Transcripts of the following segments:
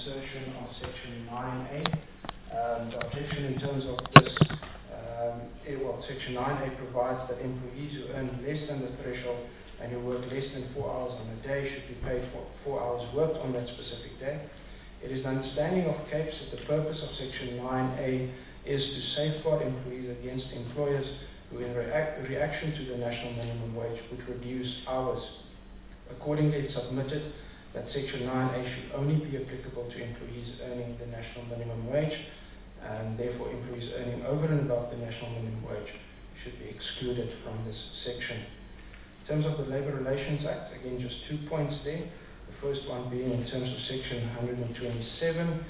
Insertion of section 9A. The objection in terms of this, section 9A provides that employees who earn less than the threshold and who work less than 4 hours on a day should be paid for 4 hours worked on that specific day. It is the understanding of CAPES that the purpose of section 9A is to safeguard employees against employers who, in reaction to the national minimum wage, would reduce hours. Accordingly, it submitted that section 9A should only be applicable to employees earning the national minimum wage, and therefore employees earning over and above the national minimum wage should be excluded from this section. In terms of the Labour Relations Act, again, just 2 points there. The first one being in terms of section 127,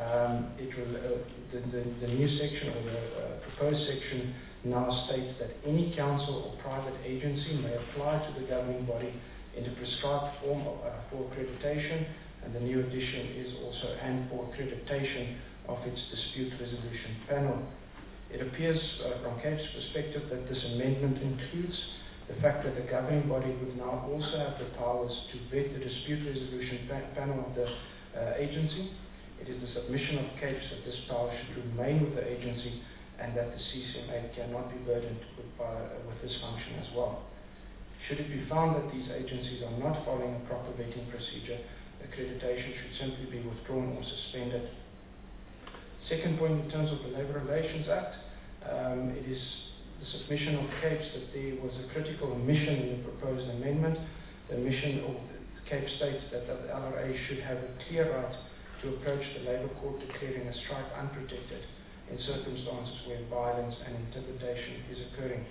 the new section, or the proposed section, now states that any council or private agency may apply to the governing body in the prescribed form for accreditation, and the new addition is also and for accreditation of its dispute resolution panel. It appears from CAPE's perspective that this amendment includes the fact that the governing body would now also have the powers to vet the dispute resolution panel of the agency. It is the submission of CAPES that this power should remain with the agency and that the CCMA cannot be burdened with this function as well. Should it be found that these agencies are not following a proper vetting procedure, accreditation should simply be withdrawn or suspended. Second point, in terms of the Labour Relations Act, it is the submission of CAPES that there was a critical omission in the proposed amendment. The omission of CAPES states that the LRA should have a clear right to approach the Labour Court declaring a strike unprotected in circumstances where violence and intimidation is occurring.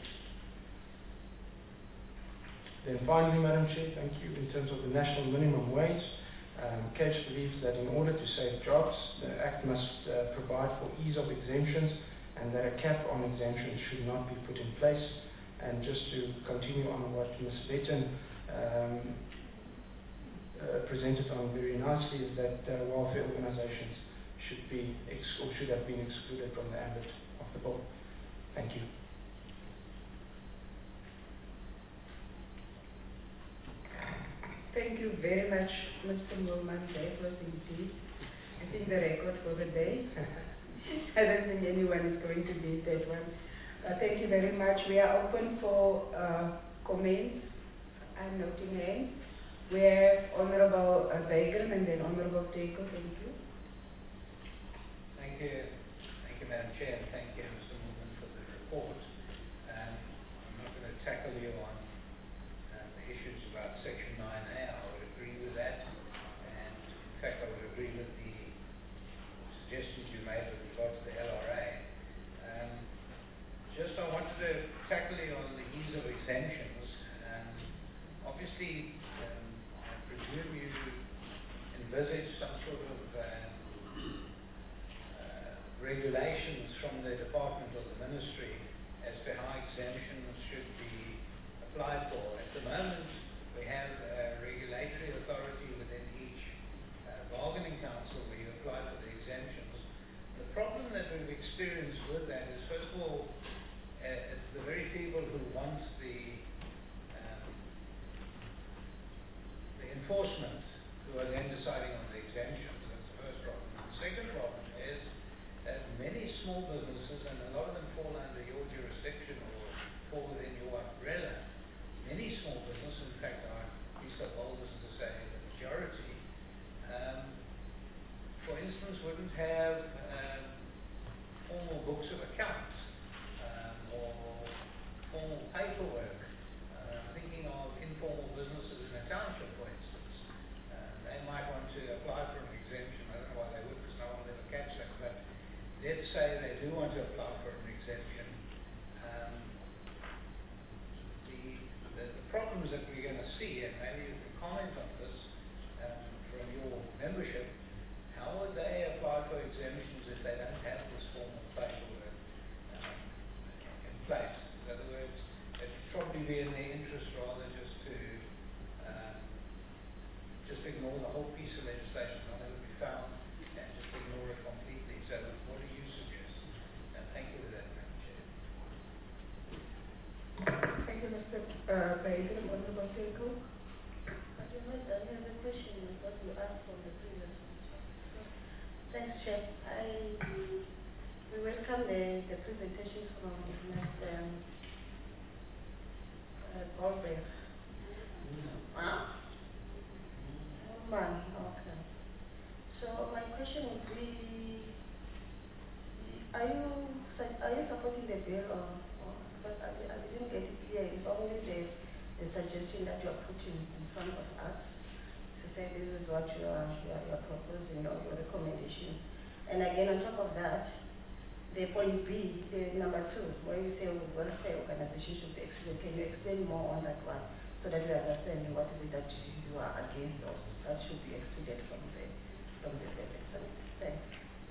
Then finally, Madam Chair, thank you, in terms of the national minimum wage, CAPES believes that in order to save jobs, the Act must provide for ease of exemptions and that a cap on exemptions should not be put in place. And just to continue on what Ms. Betten presented on very nicely, is that welfare organizations should have been excluded from the ambit of the bill. Thank you. Thank you very much, Mr. Moorman. That was indeed, I think, the record for the day. I don't think anyone is going to beat that one. Thank you very much. We are open for comments. I'm noting hands. We have Honorable Bagram and then Honorable Teko. Thank you. Thank you. Thank you, Madam Chair, and thank you, Mr. Moorman, for the report. I'm not going to tackle you on the issues about Section 9A. I would agree with that, and in fact I would agree with the suggestions you made with regard to the LRA. I wanted to tackle you on the ease of exemptions. Obviously, I presume you envisage some sort of regulations from the department or the ministry as to how exemptions should be applied for. At the moment, we have a regulatory authority within each bargaining council where you apply for the exemptions. The problem that we've experienced with that is, first of all, it's the very people who want the enforcement who are then deciding on the exemptions. That's the first problem. The second problem is that many small businesses, and a lot of them fall under your jurisdiction or fall within your umbrella, many small businesses, in fact, are at least the boldest to say the majority, for instance, wouldn't have formal books of accounts or formal paperwork. Thinking of informal businesses in a township, for instance, they might want to apply for an exemption. I don't know why they would, because no one will ever catch them, but let's say they do want to apply for an exemption. The problems that we're going to see, and maybe you can comment on this from your membership, how would they apply for exemptions if they don't have this formal paperwork in place? In other words, it would probably be in their interest rather just to ignore the whole piece of legislation, not let it be found, and just ignore it completely. So what do you suggest? And thank you for that, Madam Chair. Thank you, Mr. Bagram. Honorable Teko. I have a question on what you asked from the previous one. Thanks, Chair. We welcome the presentations from Mr. Goldberg. Huh? Oh, man, okay. So my question would be, are you supporting the bill or because I didn't get it clear. It's only the suggestion that you are putting in front of us to say this is what you are proposing or your recommendation. And again, on top of that, the point B, the number 2, where you say welfare organization should be excluded. Can you explain more on that one so that we understand what is it that you are against or that should be excluded from the bill? Thanks.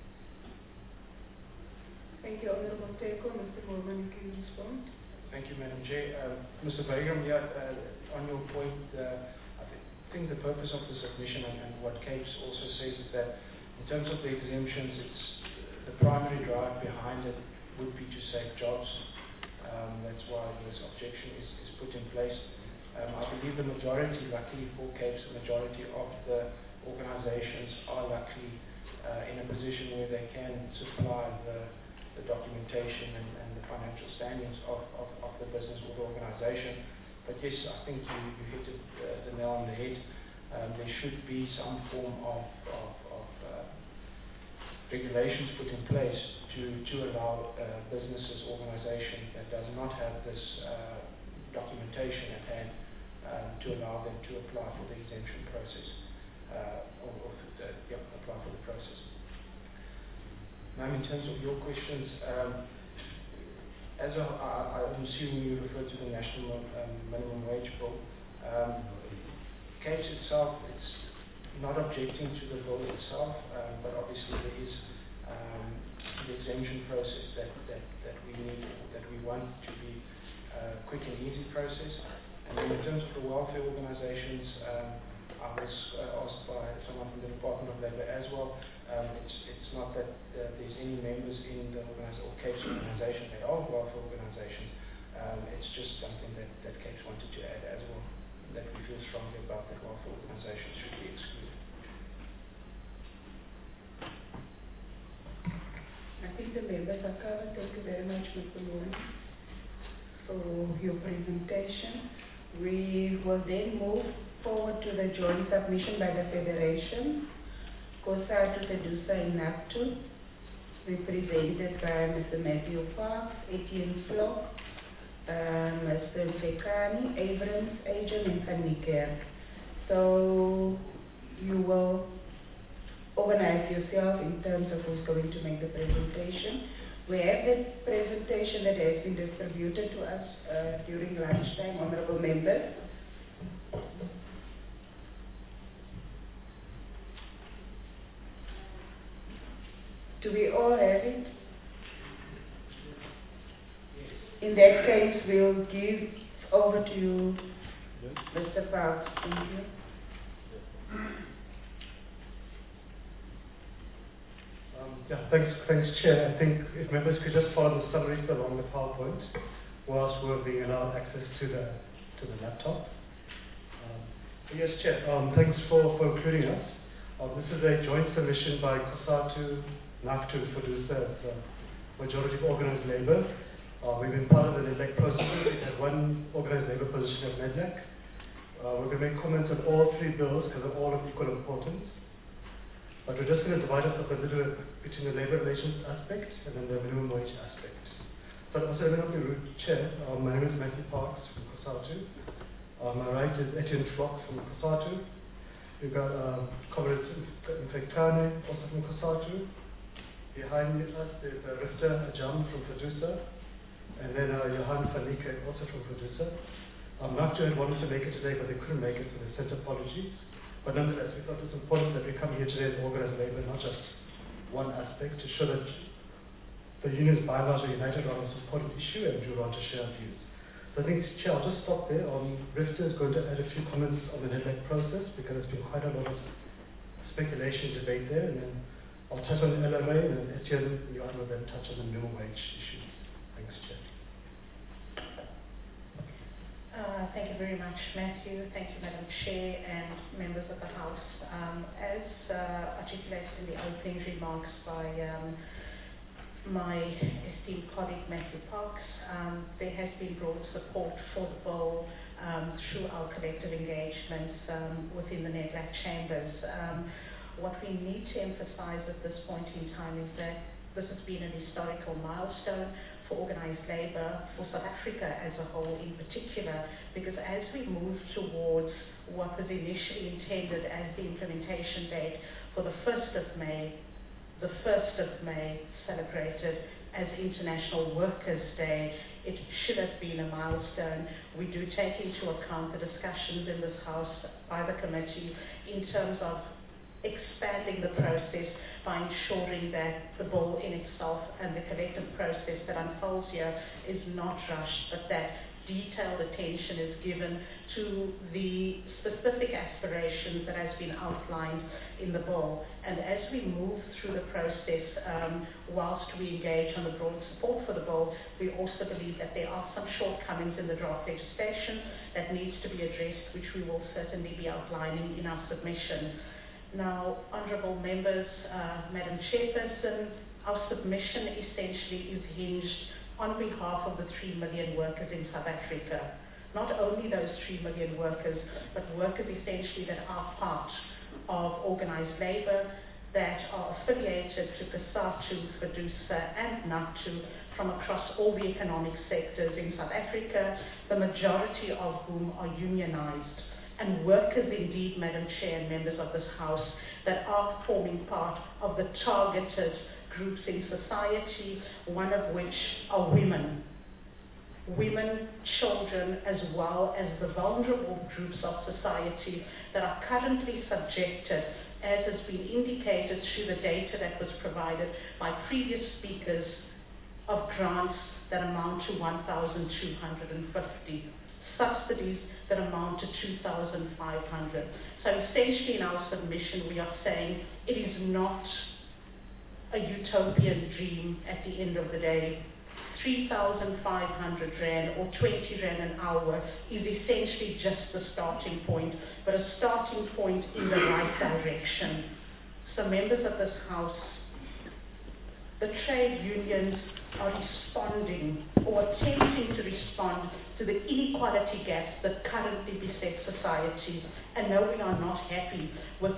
Thank you, Honorable Teko. Mr. Moorman, can you respond? Thank you, Madam Chair. Mr. Bayram, on your point, I think the purpose of the submission and what CAPES also says is that in terms of the exemptions, it's the primary drive behind it would be to save jobs. That's why this objection is put in place. I believe the majority, luckily for CAPES, the majority of the organizations are luckily in a position where they can supply the documentation and the financial standings of the business or the organization. But yes, I think you hit the nail on the head. There should be some form of regulations put in place to allow businesses, organizations that does not have this documentation at hand to allow them to apply for the exemption process apply for the process. Now, in terms of your questions, as I'm assuming you refer to the National Minimum Wage Bill. CAPES itself, it's not objecting to the bill itself, but obviously there is the exemption process that we need, that we want to be a quick and easy process. And then in terms of the welfare organizations, I was asked by someone from the Department of Labour as well. It's not that there's any members in the CAPES organization that are welfare organizations. It's just something that CAPES wanted to add as well, that we feel strongly about, that welfare organizations should be excluded. I think the members are covered. Thank you very much, Mr. Moore, for your presentation. We will then move forward to the joint submission by the Federation, COSATU, SEDUSA, and NAFTU, represented by Mr. Matthew Parks, Etienne Flock, Mr. Tekani, Abrams, Agent, and Kanike. So you will organize yourself in terms of who's going to make the presentation. We have the presentation that has been distributed to us during lunchtime, honorable members. Do we all have it? In that case, we'll give over to you, Mr. Parks. Thank you. Thanks, Chair. I think if members could just follow the summaries along the PowerPoint whilst we're being allowed access to the laptop. Yes, Chair. Thanks for including us. This is a joint submission by COSATU, NAFTU, SEDUSA, majority of organised labour. We've been part of the NEDLAC process. We had one organised labour position at NEDLAC. We're going to make comments on all 3 bills because they're all of equal importance. But we're just going to divide us up a little bit between the labour relations aspect and then the minimum wage aspect. But also, let me not be rude, Chair. My name is Matthew Parks from COSATU. My right is Etienne Flock from COSATU. We've got Comrade Mfektane, also from COSATU. Behind us is Rifta Ajam from SEDUSA. And then Johan Fanike, also from SEDUSA. NAFTU had wanted to make it today, but they couldn't make it, so they sent apologies. But nonetheless, we thought it was important that we come here today as organised labour, not just one aspect, to show that the unions by and large are united around this important issue and we want to share our views. So I think, Chair, I'll just stop there. Rifta is going to add a few comments on the NEDLAC process because there's been quite a lot of speculation, debate there, and then I'll touch on the LRA, and then Etienne and Johan will then touch on the minimum wage issues. Thanks, Chair. Thank you very much, Matthew. Thank you, Madam Chair and members of the House. As articulated in the opening remarks by my esteemed colleague Matthew Parks, there has been broad support for the bill through our collective engagements within the NEDLAC chambers. What we need to emphasize at this point in time is that this has been an historical milestone for organised labour, for South Africa as a whole in particular, because as we move towards what was initially intended as the implementation date for the 1st of May, the 1st of May celebrated as International Workers' Day, it should have been a milestone. We do take into account the discussions in this House by the committee in terms of expanding the process by ensuring that the bill in itself and the collective process that unfolds here is not rushed, but that detailed attention is given to the specific aspirations that has been outlined in the bill. And as we move through the process, whilst we engage on the broad support for the bill, we also believe that there are some shortcomings in the draft legislation that needs to be addressed, which we will certainly be outlining in our submission. Now, honourable members, Madam Chairperson, our submission essentially is hinged on behalf of the 3 million workers in South Africa. Not only those 3 million workers, but workers essentially that are part of organised labour, that are affiliated to COSATU, FEDUSA and NACTU from across all the economic sectors in South Africa, the majority of whom are unionised. And workers indeed, Madam Chair and members of this House, that are forming part of the targeted groups in society, one of which are women. Women, children, as well as the vulnerable groups of society that are currently subjected, as has been indicated through the data that was provided by previous speakers, of grants that amount to 1,250, subsidies that amount to 2,500. So essentially in our submission we are saying it is not a utopian dream at the end of the day. 3,500 Rand or 20 Rand an hour is essentially just the starting point, but a starting point in the right direction. So members of this House, the trade unions are responding or attempting to respond to the inequality gaps that currently beset society. And no, we are not happy with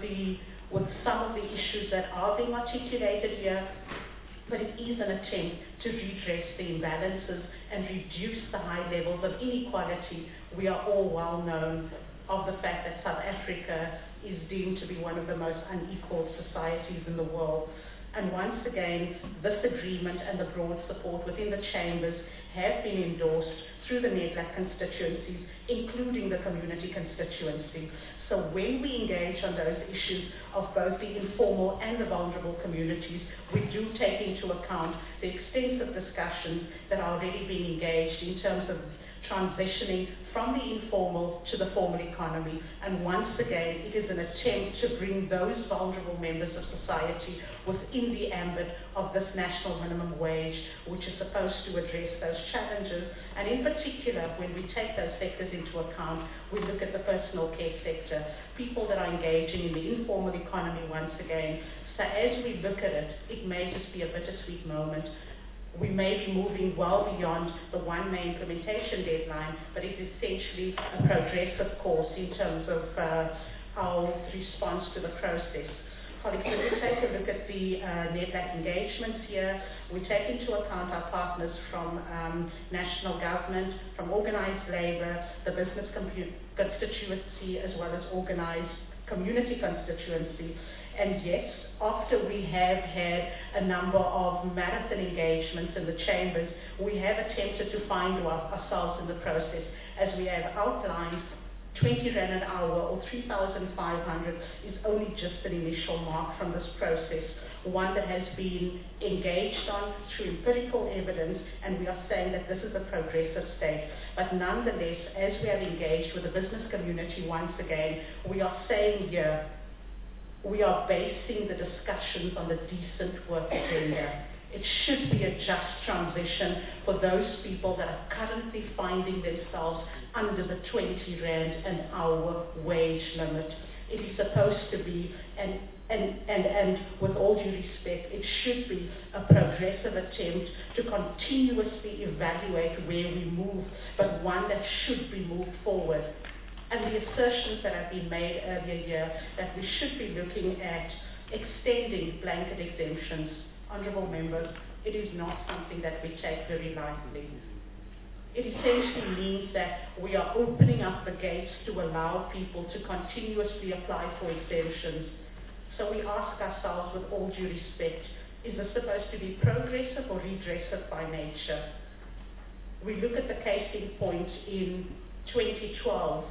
some of the issues that are being articulated here, but it is an attempt to redress the imbalances and reduce the high levels of inequality. We are all well known of the fact that South Africa is deemed to be one of the most unequal societies in the world. And once again, this agreement and the broad support within the chambers have been endorsed through the NEDLAC constituencies, including the community constituency. So when we engage on those issues of both the informal and the vulnerable communities, we do take into account the extensive discussions that are already being engaged in terms of transitioning from the informal to the formal economy. And once again, it is an attempt to bring those vulnerable members of society within the ambit of this national minimum wage, which is supposed to address those challenges. And in particular, when we take those sectors into account, we look at the personal care sector, people that are engaging in the informal economy once again. So as we look at it, it may just be a bittersweet moment. We may be moving well beyond the 1 May implementation deadline, but it's essentially a progressive course in terms of our response to the process. Colleagues, when we take a look at the NEDLAC engagements here, we take into account our partners from national government, from organised labour, the business constituency, as well as organised community constituency. And yes, after we have had a number of marathon engagements in the chambers, we have attempted to find ourselves in the process. As we have outlined, 20 Rand an hour or 3,500 is only just an initial mark from this process, one that has been engaged on through empirical evidence, and we are saying that this is a progressive state. But nonetheless, as we have engaged with the business community once again, we are saying here, we are basing the discussions on the decent work agenda. It should be a just transition for those people that are currently finding themselves under the 20 Rand an hour wage limit. It is supposed to be, and with all due respect, it should be a progressive attempt to continuously evaluate where we move, but one that should be moved forward. And the assertions that have been made earlier here that we should be looking at extending blanket exemptions, honourable members, it is not something that we take very lightly. It essentially means that we are opening up the gates to allow people to continuously apply for exemptions. So we ask ourselves with all due respect, is this supposed to be progressive or regressive by nature? We look at the case in point in 2012,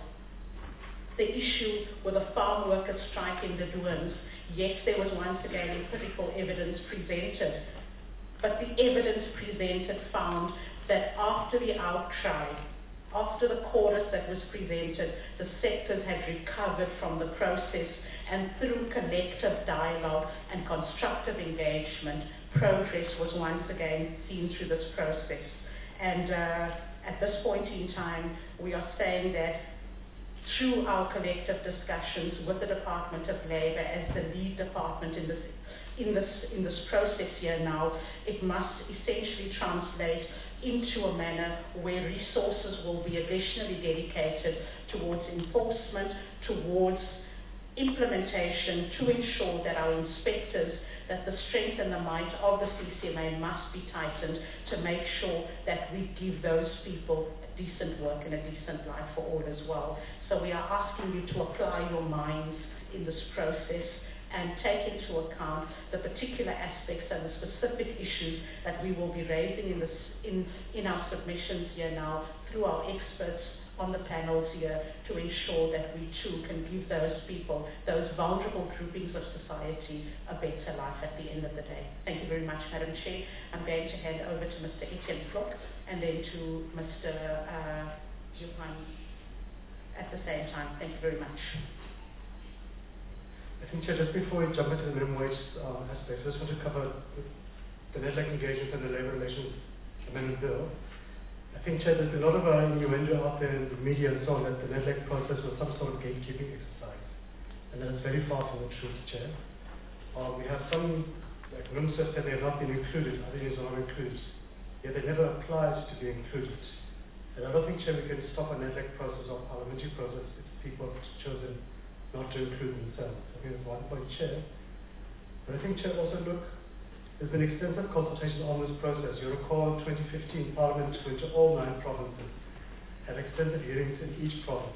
the issue with the farm workers' strike in the Duins. Yes, there was once again empirical evidence presented, but the evidence presented found that after the outcry, after the chorus that was presented, the sectors had recovered from the process, and through collective dialogue and constructive engagement, progress was once again seen through this process. And at this point in time, we are saying that through our collective discussions with the Department of Labour as the lead department in this process here now, it must essentially translate into a manner where resources will be additionally dedicated towards enforcement, towards implementation, to ensure that our inspectors, that the strength and the might of the CCMA must be tightened to make sure that we give those people decent work and a decent life for all as well. So we are asking you to apply your minds in this process and take into account the particular aspects and the specific issues that we will be raising in our submissions here now through our experts on the panels here to ensure that we too can give those people, those vulnerable groupings of society, a better life at the end of the day. Thank you very much, Madam Chair. I'm going to hand over to Mr. Etienne Vlok and then to Mr. Johan at the same time. Thank you very much. I think, Chair, just before we jump into the minimum wage aspect, I just want to cover the NEDLAC engagement and the Labour Relations Amendment Bill. I think, Chair, there's a lot of innuendo out there in the media and so on that the NEDLAC process was some sort of gatekeeping exercise. And that's very far from the truth, Chair. We have some, like NUMSA said, they have not been included, other unions are not included. Yet they never applied to be included. And I don't think, Chair, we can stop a NEDLAC process or parliamentary process if people have chosen not to include themselves. I think that's one point, Chair. But I think, Chair, also look, there's been extensive consultation on this process. You recall 2015 Parliament went to all 9 provinces, had extensive hearings in each province.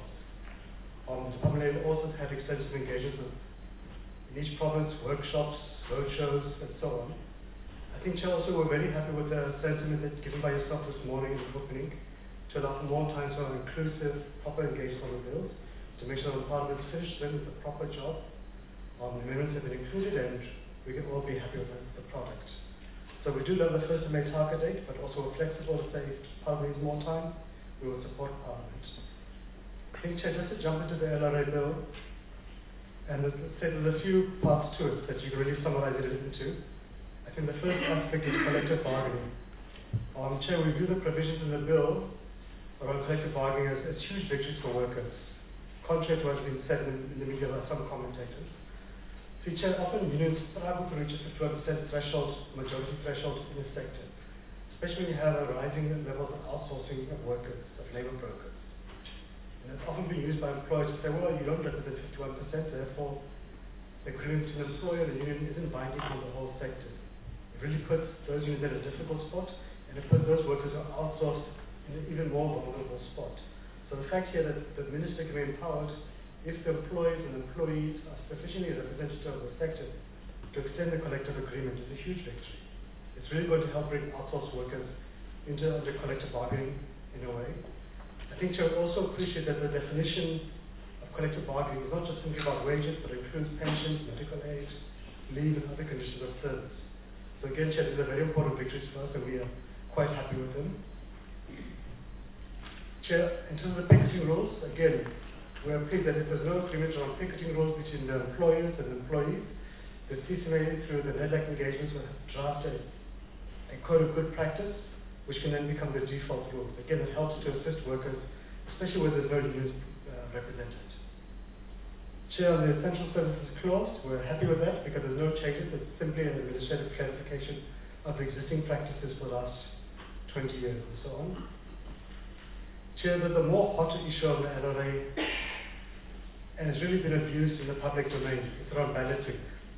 The Department of Labour also had extensive engagements in each province, workshops, roadshows, and so on. I think, Chair, also we're very happy with the sentiment that's given by yourself this morning in the opening to allow for more time to have inclusive, proper engagement on the bills, to make sure the Parliament finished them with a proper job. The amendments have been included and we can all be happy with the product. So we do love the 1st of May target date, but also we're flexible to say if Parliament needs more time, we will support Parliament. I think, Chair, just to jump into the LRA bill, and there's a few parts to it that you can really summarize it into. I think the first aspect is collective bargaining. Chair, we view the provisions in the bill around collective bargaining as huge victories for workers, contrary to what has been said in the media by some commentators. Chair, often unions struggle to reach a 51% threshold, majority threshold in the sector, especially when you have a rising level of outsourcing of workers, of labour brokers. And it's often been used by employers to say, well, you don't represent 51%, therefore the agreement to an employer, the union isn't binding on the whole sector. It really puts those unions in a difficult spot, and it puts those workers who are outsourced in an even more vulnerable spot. So the fact here that the minister can be empowered, if the employees and employees are sufficiently representative of the sector to extend the collective agreement, is a huge victory. It's really going to help bring outsourced workers into collective bargaining in a way. I think you also appreciate that the definition of collective bargaining is not just simply about wages, but includes pensions, medical aid, leave, and other conditions of service. So again, Chair, these are very important victories for us, and we are quite happy with them. Chair, in terms of picketing rules, again, we are pleased that if there's no agreement on picketing rules between the employers and employees, the CCMA through the NEDLAC engagements will draft a a code of good practice, which can then become the default rules. Again, it helps to assist workers, especially where there's no unions represented. Chair, on the essential services clause, we're happy with that because there's no changes. It's simply an administrative clarification of existing practices for the last 20 years and so on. Chair, there's a more hotter issue of the LRA, and it's really been abused in the public domain. It's around balloting.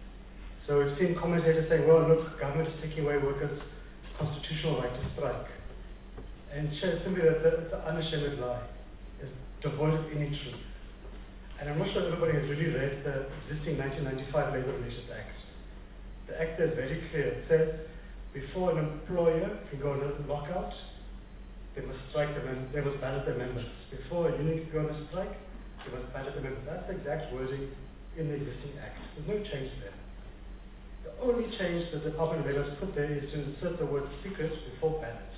So we've seen commentators saying, well, look, government is taking away workers' constitutional right to strike. And Chair, simply that it's an unashamed lie. It's devoid of any truth. And I'm not sure everybody has really read the existing 1995 Labour Relations Act. The Act is very clear. It says, before an employer can go on a lockout, they must strike they must ballot their members. Before a union can go on a strike, they must ballot their members. That's the exact wording in the existing Act. There's no change there. The only change that the Department of Labour has put there is to insert the word secret before ballot.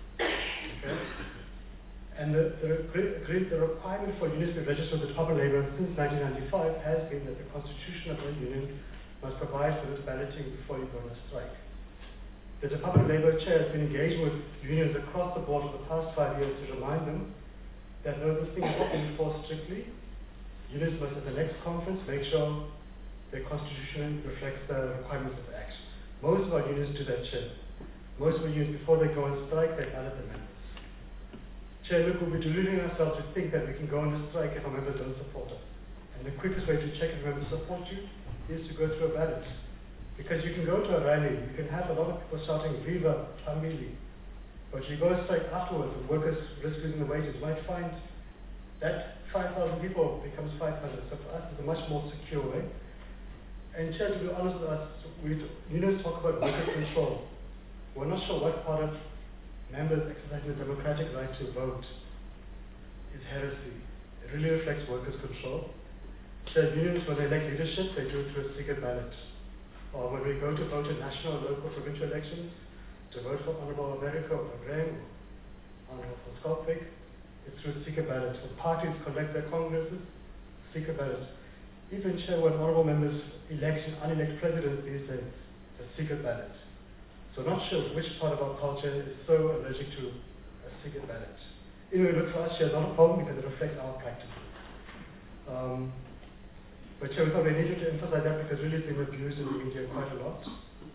Okay? And the requirement for unions to register with the Department of Labour since 1995 has been that the constitution of the union must provide for this balloting before you go on a strike. The Department of Labour Chair has been engaging with unions across the board for the past 5 years to remind them that no, this thing is not being enforced strictly. Unions must at the next conference make sure their constitution reflects the requirements of the Act. Most of our unions do that, Chair. Most of our unions, before they go on strike, they ballot their members. Chair, look, we'll be deluding ourselves to think that we can go on a strike if our members don't support us. And the quickest way to check if members support you is to go through a ballot. Because you can go to a rally, you can have a lot of people shouting, Viva, Tambili. But you go strike afterwards and workers risk losing the wages, you might find that 5,000 people becomes 500. So for us, it's a much more secure way. And Chair, to be honest with us, unions talk about worker control. We're not sure what part of members exercising the democratic right to vote is heresy. It really reflects workers' control. So unions, when they elect leadership, they do it through a secret ballot. Or when we go to vote in national, local, provincial elections, to vote for Honorable America or Graham or Honorable for Skolpik, it's through a secret ballot. When parties collect their congresses, secret ballot. Even Chair, when honorable members elect unelected presidents these days, it's a secret ballot. So not sure which part of our culture is so allergic to a secret ballot. Anyway, look, for us, Chair, not a problem because it reflects our practices. But Chair, we thought we needed to emphasize that because really it's been abused in the media quite a lot.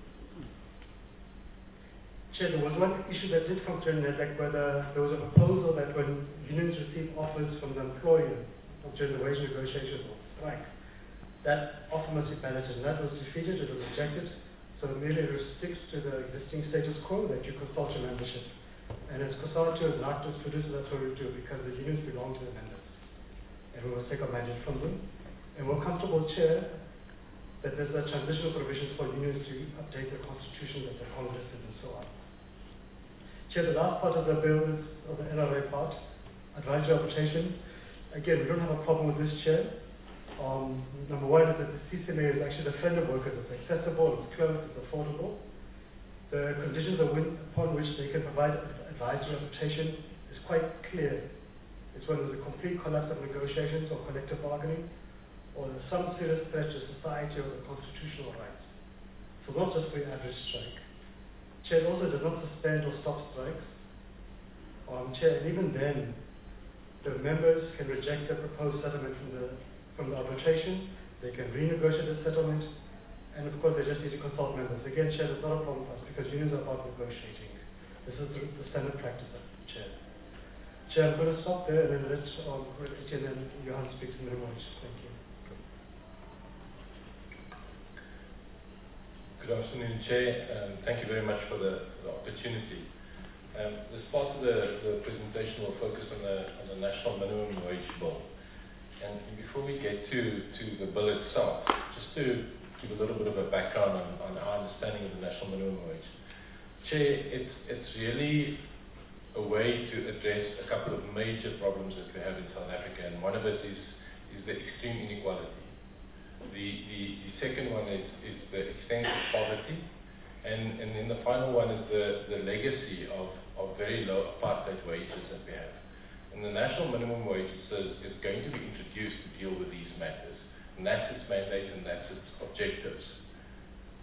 Chair, there was one issue that did come through in NEDLAC where there was a proposal that when unions receive offers from the employer during the wage negotiations or strike, that offer must be balloted, and that was defeated, it was rejected. So it merely sticks to the existing status quo that you consult your membership. And as COSATU, as an activist producer, that's what we do because the unions belong to the members. And we must take our mandate from them. And we're comfortable, Chair, that there's a transitional provisions for unions to update the constitution that the Congress did and so on. Chair, the last part of the bill is, of the NRA part, advisory arbitration. Again, we don't have a problem with this, Chair. Number one is that the CCMA is actually the friend of workers. It's accessible, it's close, it's affordable. The conditions upon which they can provide advisory arbitration is quite clear. It's when there's a complete collapse of negotiations or collective bargaining, or there's some serious threat to society or the constitutional rights. So not just the average strike. Chair, also does not suspend or stop strikes. Chair, and even then, the members can reject the proposed settlement from the arbitration. They can renegotiate the settlement, and of course they just need to consult members. Again, Chair, that's not a problem for us because unions are about negotiating. This is the standard practice of the Chair. Chair, I'm going to stop there and then let Etienne and Johan speak to minimum wage. Thank you. Good afternoon, Chair. Thank you very much for the opportunity. This part of the presentation will focus on the National Minimum Wage Bill. And before we get to the bill itself, just to give a little bit of a background on our understanding of the National Minimum Wage. Chair, it's really a way to address a couple of major problems that we have in South Africa, and one of it is the extreme inequality. The second one is the extent of poverty, and then the final one is the legacy of very low apartheid wages that we have. And the national minimum wage is going to be introduced to deal with these matters, and that's its mandate and that's its objectives.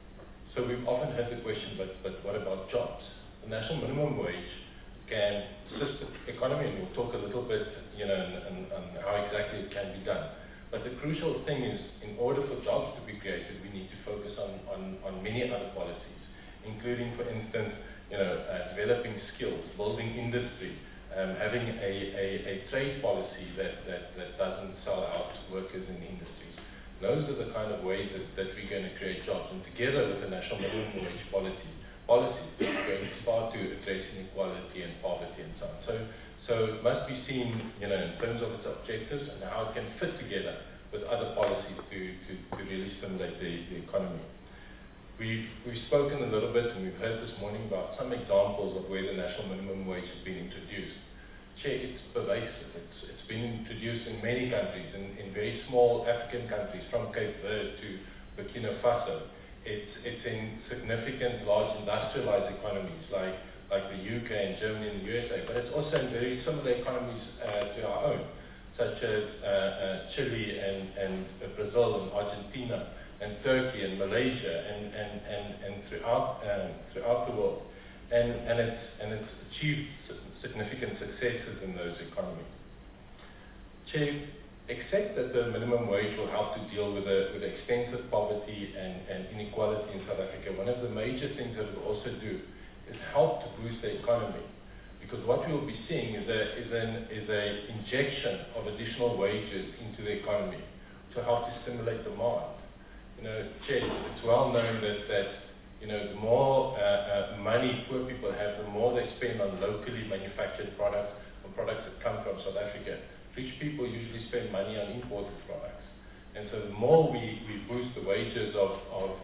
So we've often had the question, but what about jobs? The national minimum wage can assist the economy, and we'll talk a little bit, on how exactly it can be done. But the crucial thing is, in order for jobs to be created, we need to focus on many other policies, including, for instance, developing skills, building industry, having a trade policy that doesn't sell out workers in industries. Those are the kind of ways that we're going to create jobs. And together with the national minimum wage policy, we're going to start to address inequality and poverty and so on. So it must be seen, in terms of its objectives and how it can fit together with other policies to really stimulate the economy. We've spoken a little bit, and we've heard this morning about some examples of where the national minimum wage has been introduced. It's pervasive. It's been introduced in many countries, in very small African countries, from Cape Verde to Burkina Faso. It's in significant, large industrialized economies like the UK and Germany and the USA, but it's also in very similar economies to our own, such as Chile and Brazil and Argentina and Turkey and Malaysia and throughout the world. And it's achieved significant successes in those economies. Chair, except that the minimum wage will help to deal with the extensive poverty and inequality in South Africa, one of the major things that it will also do is help to boost the economy. Because what we will be seeing is an injection of additional wages into the economy to help to stimulate demand. Chair, it's well known that the more money poor people have, the more they spend on locally manufactured products or products that come from South Africa. Rich people usually spend money on imported products. And so the more we boost the wages of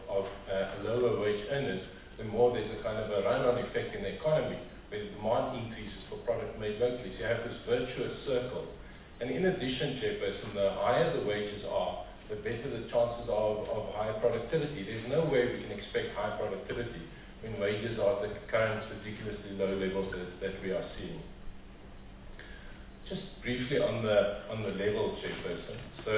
lower wage earners, the more there's a kind of a run-on effect in the economy, where the demand increases for product made locally. So you have this virtuous circle. And in addition, Chairperson, the higher the wages are, the better the chances are of higher productivity. There's no way we can expect high productivity when wages are at the current ridiculously low levels that we are seeing. Just briefly on the level, Chairperson. So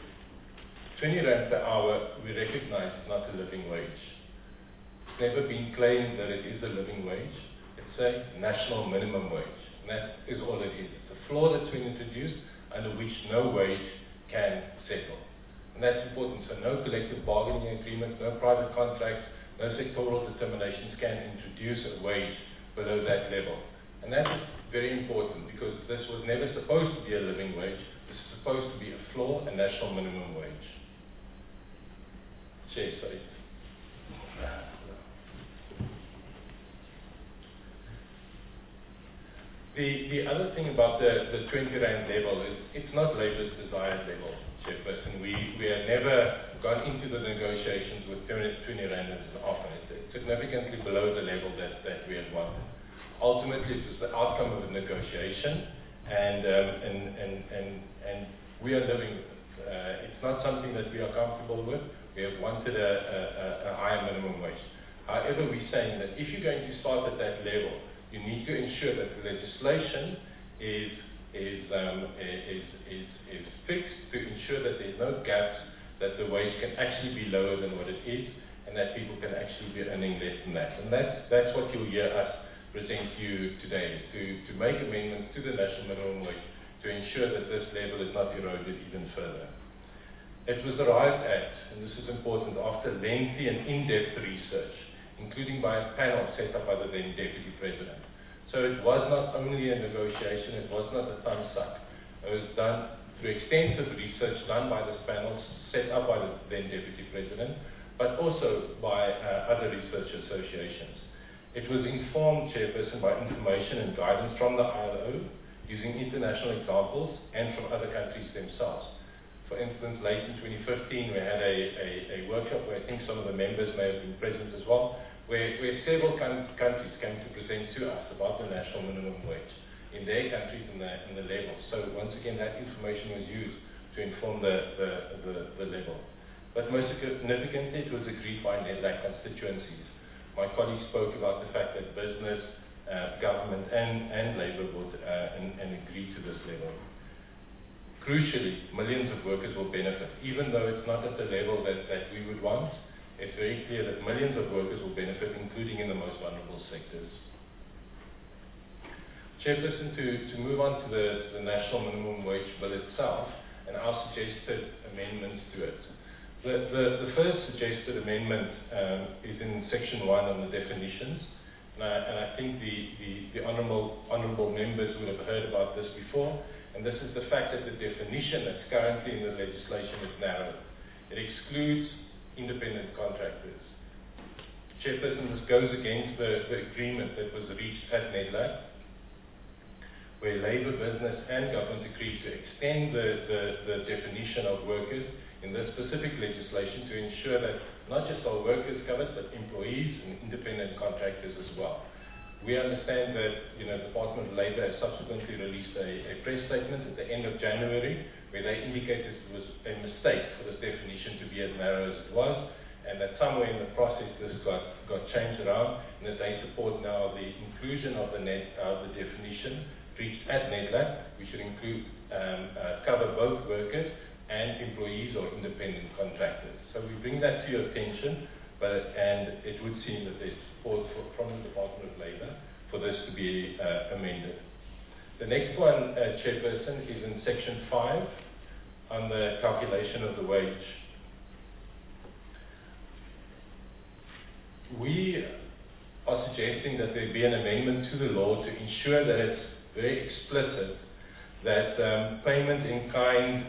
20 rand per hour, we recognize is not a living wage. It's never been claimed that it is a living wage. It's a national minimum wage. And that is all it is. It's a floor that's been introduced under which no wage can settle. And that's important. So no collective bargaining agreements, no private contracts, no sectoral determinations can introduce a wage below that level. And that is very important because this was never supposed to be a living wage. This is supposed to be a floor, a national minimum wage. Chair, sorry. The other thing about the 20 rand level is it's not labor's desired level, Chairperson. We have never gone into the negotiations with 20 rand as an offer. It's significantly below the level that we had wanted. Ultimately, it was the outcome of the negotiation, and we are living with it. It's not something that we are comfortable with. We have wanted a higher minimum wage. However, we're saying that if you're going to start at that level, you need to ensure that the legislation is fixed to ensure that there's no gaps, that the wage can actually be lower than what it is, and that people can actually be earning less than that. And that's what you'll hear us present to you today, to make amendments to the national minimum wage to ensure that this level is not eroded even further. It was arrived at, and this is important, after lengthy and in-depth research, including by a panel set up by the then Deputy President. So it was not only a negotiation, it was not a thumbs up. It was done through extensive research done by this panel, set up by the then Deputy President, but also by other research associations. It was informed, Chairperson, by information and guidance from the ILO, using international examples and from other countries themselves. For instance, late in 2015, we had a workshop where I think some of the members may have been present as well, where several countries came to present to us about the national minimum wage in their countries and the levels. So once again, that information was used to inform the level. But most significantly, it was agreed by NEDLAC constituencies. My colleague spoke about the fact that business, government, and labour would and agree to this level. Crucially, millions of workers will benefit, even though it's not at the level that we would want. it's very clear that millions of workers will benefit, including in the most vulnerable sectors. Chairperson, to move on to the National Minimum Wage Bill itself and our suggested amendments to it. The first suggested amendment is in Section 1 on the definitions. And I think the honourable members would have heard about this before, and this is the fact that the definition that's currently in the legislation is narrow. It excludes independent contractors. Chairperson, this goes against the agreement that was reached at NEDLAC, where Labour, business and government agreed to extend the definition of workers in this specific legislation to ensure that not just our workers covered, but employees and independent contractors as well. We understand that the Department of Labour has subsequently released a press statement at the end of January where they indicated it was a mistake for this definition to be as narrow as it was, and that somewhere in the process this got changed around, and that they support now the inclusion of the definition reached at NEDLAC, which should include cover both workers and employees or independent contractors. So we bring that to your attention, and it would seem that there's support from the Department of Labour for this to be amended. The next one, Chairperson, is in Section 5 on the calculation of the wage. We are suggesting that there be an amendment to the law to ensure that it's very explicit that payment in kind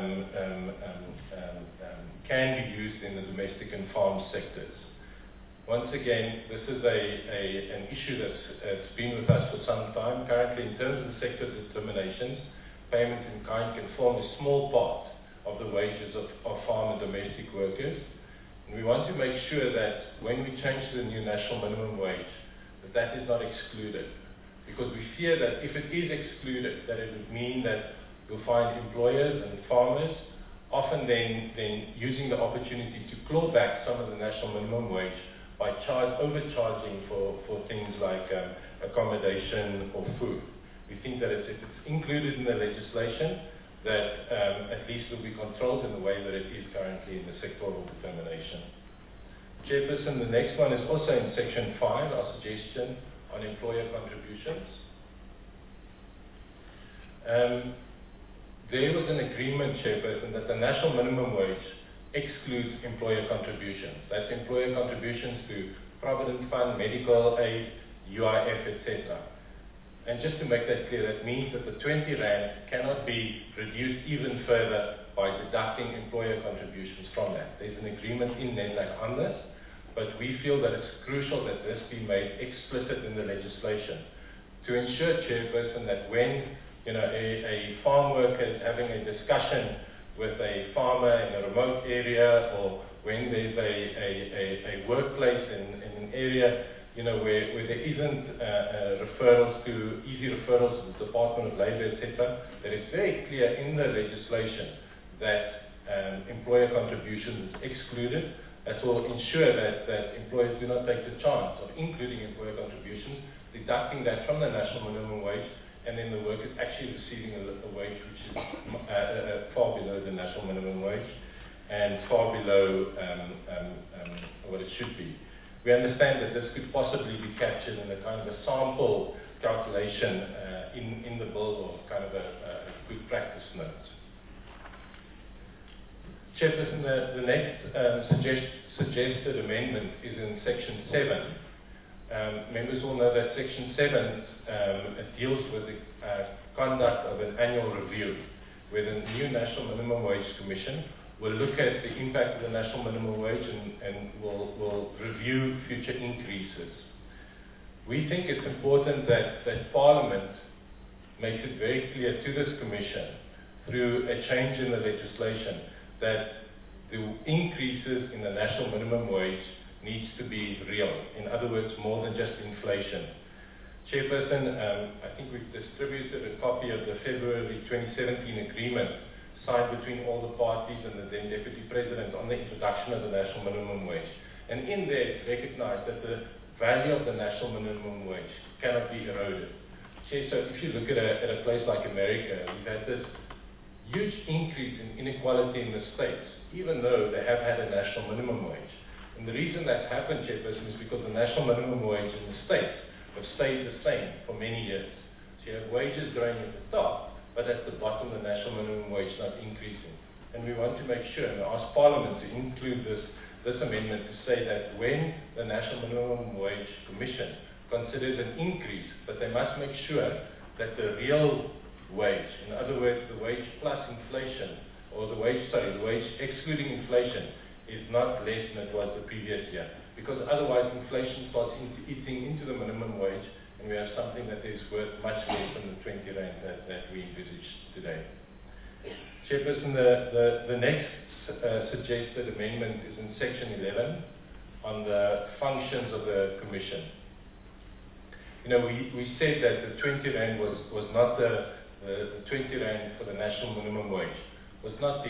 can be used in the domestic and farm sectors. Once again, this is an issue that's been with us for some time. Currently, in terms of the sector determinations, payment in kind can form a small part of the wages of farm and domestic workers. And we want to make sure that when we change to the new national minimum wage, that is not excluded. Because we fear that if it is excluded, that it would mean that you'll find employers and farmers often then using the opportunity to claw back some of the national minimum wage by overcharging for things like accommodation or food. We think that if it's included in the legislation, that at least it will be controlled in the way that it is currently in the sectoral determination. Chairperson, the next one is also in Section 5, our suggestion on employer contributions. There was an agreement, Chairperson, that the national minimum wage excludes employer contributions. That's employer contributions to Provident Fund, medical aid, UIF, etc. And just to make that clear, that means that the 20 Rand cannot be reduced even further by deducting employer contributions from that. There's an agreement in NEDLAC on this, but we feel that it's crucial that this be made explicit in the legislation to ensure, Chairperson, that when a farm worker is having a discussion with a farmer in a remote area, or when there's a workplace in an area where there isn't easy referrals to the Department of Labour, etc., that it's very clear in the legislation that employer contributions is excluded. That will ensure that employers do not take the chance of including employer contributions, deducting that from the national minimum wage, and then the worker is actually receiving a wage which is far below the national minimum wage and far below what it should be. We understand that this could possibly be captured in a kind of a sample calculation in the bill, or kind of a good practice note. Chairperson, the next suggested amendment is in Section 7. Members will know that Section 7 deals with the conduct of an annual review, where the new National Minimum Wage Commission will look at the impact of the national minimum wage and will review future increases. We think it's important that Parliament makes it very clear to this Commission, through a change in the legislation, that the increases in the national minimum wage needs to be real. In other words, more than just inflation. Chairperson, I think we've distributed a copy of the February 2017 agreement signed between all the parties and the then Deputy President on the introduction of the national minimum wage. And in there, it's recognized that the value of the national minimum wage cannot be eroded. Chair, so if you look at a place like America, we've had this huge increase in inequality in the States, even though they have had a national minimum wage. And And the reason that's happened, Chairperson, is because the national minimum wage in the state have stayed the same for many years. So you have wages growing at the top, but at the bottom the national minimum wage not increasing. And we want to make sure, and we ask Parliament to include this amendment to say that when the National Minimum Wage Commission considers an increase, but they must make sure that the real wage, in other words, the wage plus inflation, or the wage excluding inflation, is not less than it was the previous year. Because otherwise inflation starts eating into the minimum wage, and we have something that is worth much less than the 20 rand that we envisage today. Chairperson, the next suggested amendment is in section 11 on the functions of the Commission. You know, we said that the 20 rand was not the 20 rand for the national minimum wage was not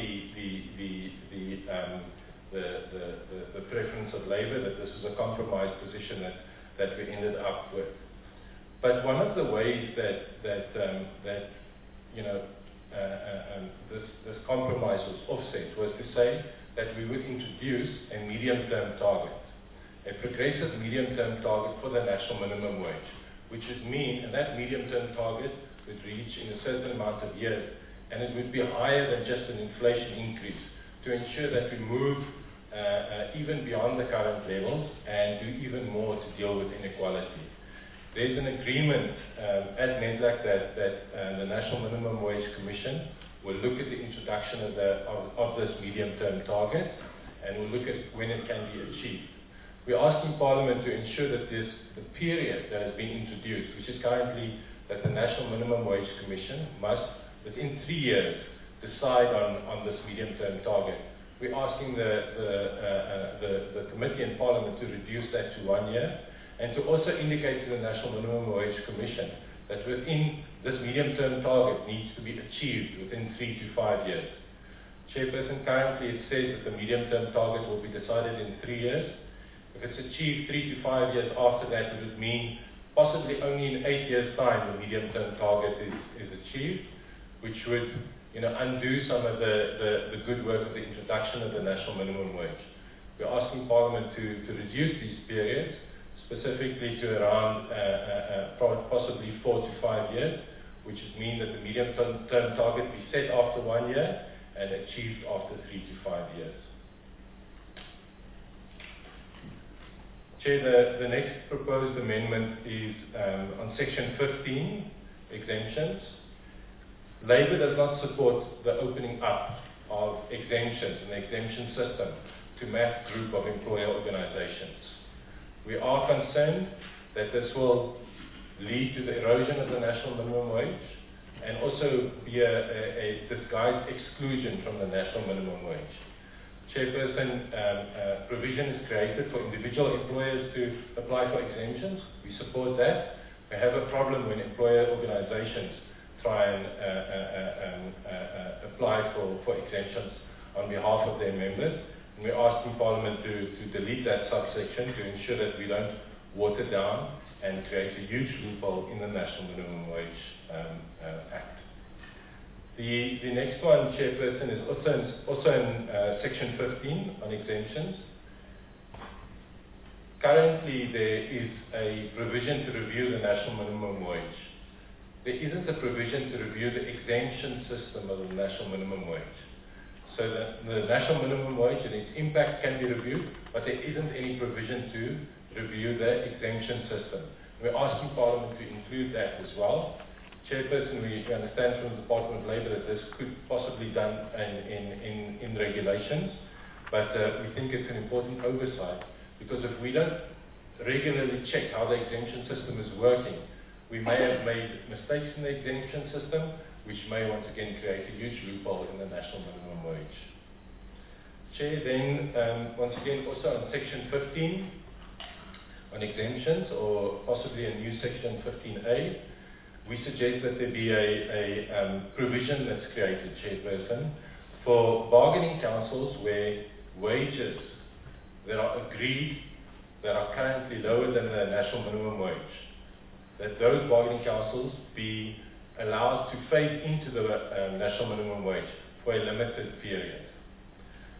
the preference of Labour, that this was a compromise position that we ended up with. But one of the ways that you know this compromise was offset was to say that we would introduce a medium-term target, a progressive medium-term target for the national minimum wage, which would mean, and that medium-term target would reach in a certain amount of years, and it would be higher than just an inflation increase, to ensure that we move even beyond the current levels and do even more to deal with inequality. There's an agreement at NEDLAC that the National Minimum Wage Commission will look at the introduction of this medium-term target, and will look at when it can be achieved. We're asking Parliament to ensure that the period that has been introduced, which is currently that the National Minimum Wage Commission must, within 3 years, decide on this medium-term target. We're asking the committee and Parliament to reduce that to 1 year, and to also indicate to the National Minimum Wage Commission that within this medium-term target needs to be achieved within 3 to 5 years. Chairperson, currently it says that the medium-term target will be decided in 3 years. If it's achieved 3 to 5 years after that, it would mean possibly only in 8 years' time the medium-term target is achieved, which would undo some of the good work of the introduction of the national minimum wage. We're asking Parliament to reduce these periods, specifically to around possibly 4 to 5 years, which would mean that the medium-term target be set after 1 year and achieved after 3 to 5 years. Chair, the next proposed amendment is on section 15, exemptions. Labour does not support the opening up of exemptions and the exemption system to mass group of employer organizations. We are concerned that this will lead to the erosion of the national minimum wage and also be a disguised exclusion from the national minimum wage. Chairperson, provision is created for individual employers to apply for exemptions. We support that. We have a problem when employer organizations try and apply for exemptions on behalf of their members. And we're asking Parliament to delete that subsection to ensure that we don't water down and create a huge loophole in the National Minimum Wage Act. The next one, Chairperson, is also in section 15 on exemptions. Currently, there is a provision to review the national minimum wage. There isn't a provision to review the exemption system of the national minimum wage. So the national minimum wage and its impact can be reviewed, but there isn't any provision to review the exemption system. We're asking Parliament to include that as well. Chairperson, we understand from the Department of Labour that this could possibly be done in regulations, but we think it's an important oversight, because if we don't regularly check how the exemption system is working, we may have made mistakes in the exemption system, which may once again create a huge loophole in the national minimum wage. Chair, then once again also on section 15 on exemptions, or possibly a new section 15A, we suggest that there be a provision that's created, Chairperson, for bargaining councils where wages that are agreed that are currently lower than the national minimum wage, that those bargaining councils be allowed to phase into the national minimum wage for a limited period.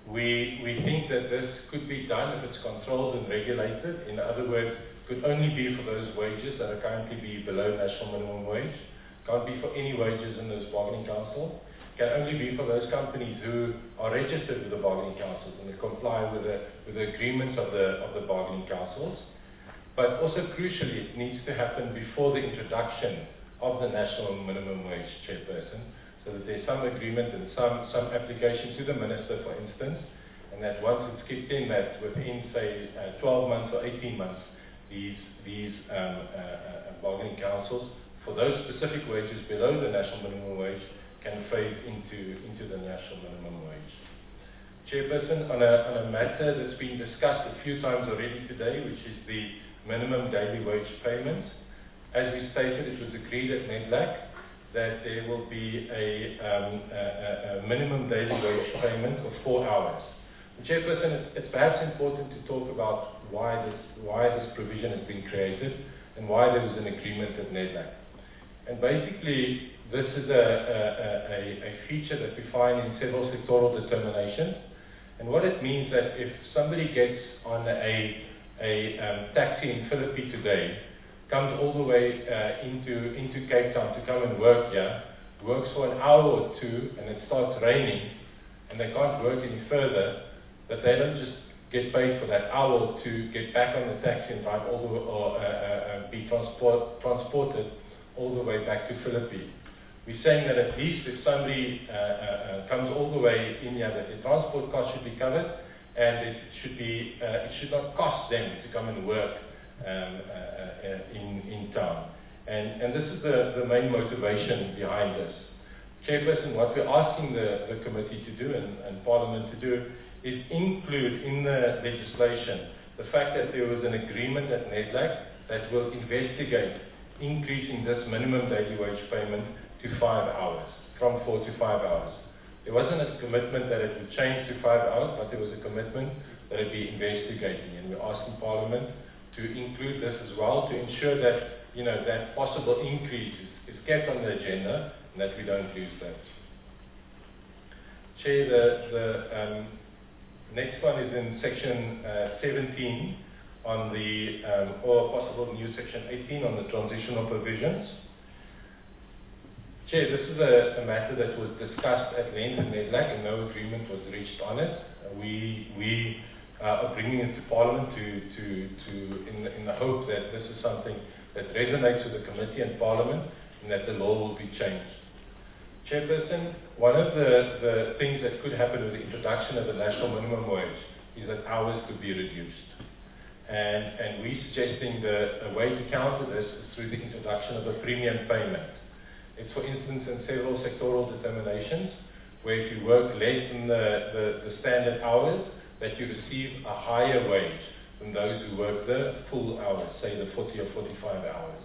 we think that this could be done if it's controlled and regulated. In other words, could only be for those wages that are currently below national minimum wage. Can't be for any wages in this bargaining council. Can only be for those companies who are registered with the bargaining councils and they comply with the agreements of the bargaining councils. But also crucially, it needs to happen before the introduction of the national minimum wage, Chairperson, so that there's some agreement and some application to the minister, for instance, and that once it's kicked in, that within, say, 12 months or 18 months, these bargaining councils, for those specific wages below the national minimum wage, can phase into the national minimum wage. Chairperson, on a matter that's been discussed a few times already today, which is the minimum daily wage payment. As we stated, it was agreed at NEDLAC that there will be a minimum daily wage payment of 4 hours. Chairperson, it's perhaps important to talk about why this provision has been created and why there was an agreement at NEDLAC. And basically, this is a feature that we find in several sectoral determinations. And what it means that if somebody gets on a taxi in Philippi today, comes all the way into Cape Town to come and work here, works for an hour or two, and it starts raining, and they can't work any further, that they don't just get paid for that hour or two, get back on the taxi and drive all the way, or be transported all the way back to Philippi. We're saying that at least if somebody comes all the way in here, that the transport cost should be covered, and it should not cost them to come and work in town. And this is the main motivation behind this. Chairperson, what we're asking the committee to do and Parliament to do is include in the legislation the fact that there was an agreement at NEDLAC that will investigate increasing this minimum daily wage payment to 5 hours, from 4 to 5 hours. There wasn't a commitment that it would change to 5 hours, but there was a commitment that it be investigating, and we're asking Parliament to include this as well to ensure that that possible increase is kept on the agenda and that we don't lose that. Chair, the next one is in section 17 on the, or possible new section 18 on the transitional provisions. Chair, this is a matter that was discussed at length in NEDLAC and no agreement was reached on it. We are bringing it to Parliament in the hope that this is something that resonates with the committee and Parliament and that the law will be changed. Chairperson, one of the things that could happen with the introduction of the national minimum wage is that hours could be reduced. And we're suggesting a way to counter this is through the introduction of a premium payment. It's, for instance, in several sectoral determinations, where if you work less than the standard hours, that you receive a higher wage than those who work the full hours, say the 40 or 45 hours.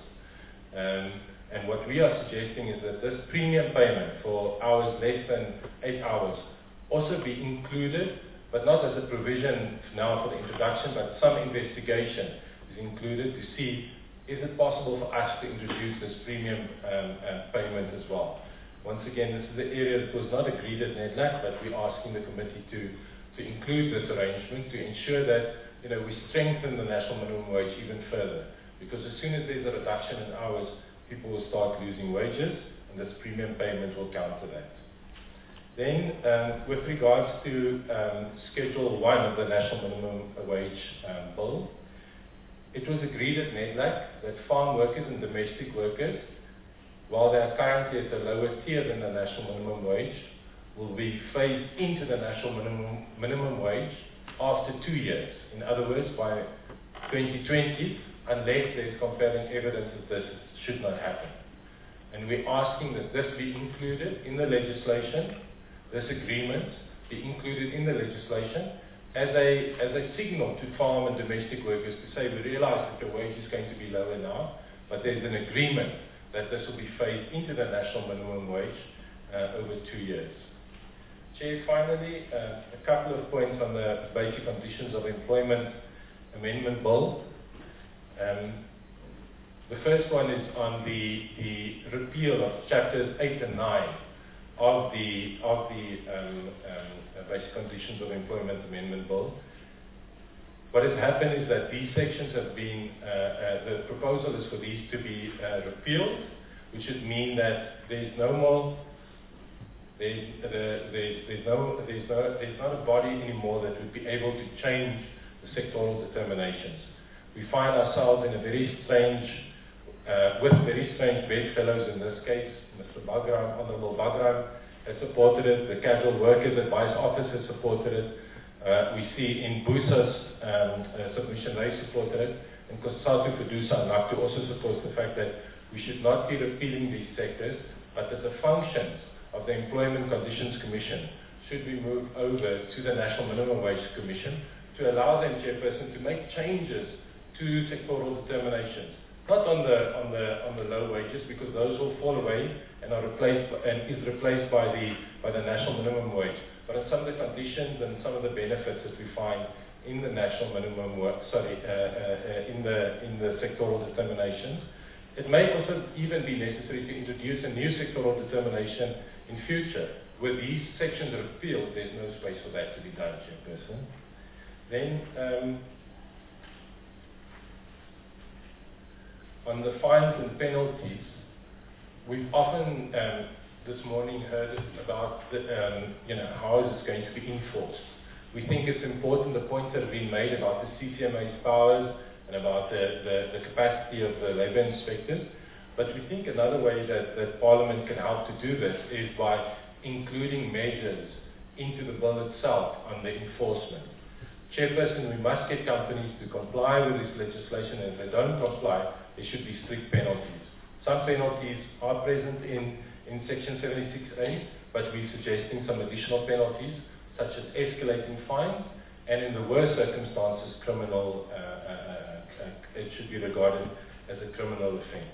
And what we are suggesting is that this premium payment for hours less than 8 hours also be included, but not as a provision now for the introduction, but some investigation is included to see, is it possible for us to introduce this premium payment as well? Once again, this is the area that was not agreed at NEDLAC, but we're asking the committee to include this arrangement to ensure that we strengthen the national minimum wage even further. Because as soon as there's a reduction in hours, people will start losing wages, and this premium payment will counter that. Then, with regards to Schedule 1 of the National Minimum Wage Bill, it was agreed at NEDLAC that farm workers and domestic workers, while they are currently at a lower tier than the national minimum wage, will be phased into the national minimum wage after 2 years. In other words, by 2020, unless there's compelling evidence that this should not happen. And we're asking that this be included in the legislation, this agreement be included in the legislation, as a signal to farm and domestic workers to say, we realize that the wage is going to be lower now, but there's an agreement that this will be phased into the national minimum wage over 2 years. Chair, finally, a couple of points on the Basic Conditions of Employment Amendment Bill. The first one is on the repeal of chapters 8 and 9 of the Basic Conditions of Employment Amendment Bill. What has happened is that these sections have been, the proposal is for these to be repealed, which would mean that there's no more, there's not a body anymore that would be able to change the sectoral determinations. We find ourselves in a very strange, with very strange bedfellows in this case. Mr. Bagram, Honorable Bagram has supported it, the Casual Workers Advice Office has supported it. We see in Busa's submission they supported it, and Consulting Producer Anaktu also supports the fact that we should not be repealing these sectors, but that the functions of the Employment Conditions Commission should be moved over to the National Minimum Wage Commission to allow them, Chairperson, to make changes to sectoral determinations. Not on the low wages, because those will fall away and are replaced is replaced by the national minimum wage. But on some of the conditions and some of the benefits that we find in the national minimum wage, in the sectoral determinations, it may also even be necessary to introduce a new sectoral determination in future. With these sections repealed, there's no space for that to be done, Chairperson. Then, on the fines and penalties, we've often this morning heard about how is this going to be enforced. We think it's important, the points that have been made about the CCMA's powers and about the capacity of the labour inspectors, but we think another way that Parliament can help to do this is by including measures into the bill itself on the enforcement. Chairperson, we must get companies to comply with this legislation, and if they don't comply, there should be strict penalties. Some penalties are present in Section 76A, but we're suggesting some additional penalties, such as escalating fines, and in the worst circumstances, criminal, it should be regarded as a criminal offence.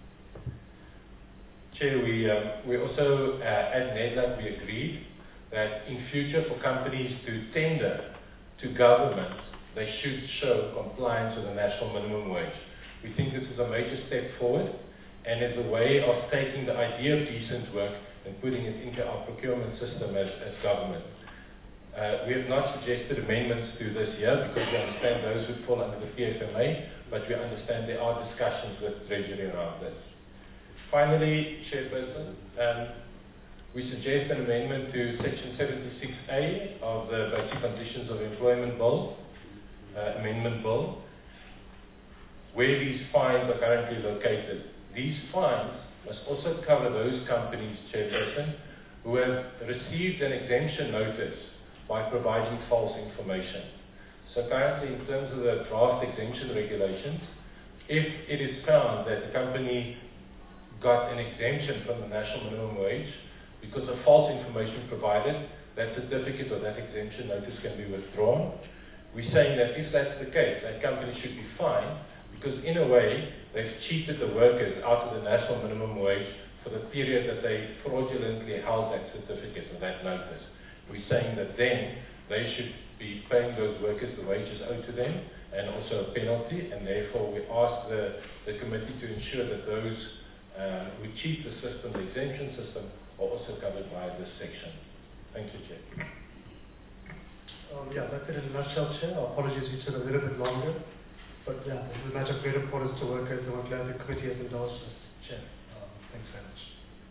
Chair, we also, at NEDLAC, we agreed that in future for companies to tender to government, they should show compliance with the national minimum wage. We think this is a major step forward, and is a way of taking the idea of decent work and putting it into our procurement system as government. We have not suggested amendments to this year because we understand those would fall under the PFMA, but we understand there are discussions with Treasury around this. Finally, Chairperson, we suggest an amendment to Section 76A of the Basic Conditions of Employment Bill, Amendment Bill, where these fines are currently located. These fines must also cover those companies, Chairperson, who have received an exemption notice by providing false information. So currently, in terms of the draft exemption regulations, if it is found that the company got an exemption from the national minimum wage because of false information provided, that certificate or that exemption notice can be withdrawn. We're saying that if that's the case, that company should be fined, because in a way, they've cheated the workers out of the national minimum wage for the period that they fraudulently held that certificate or that notice. We're saying that then they should be paying those workers the wages owed to them and also a penalty, and therefore we ask the committee to ensure that those who cheat the system, the exemption system, are also covered by this section. Thank you, Chair. Yeah, that's it in a nutshell, Chair. Our apologies, we took a little bit longer. But yeah, this is a matter of great importance to workers, and we're glad the committee has endorsed this, Chair. Thanks very much.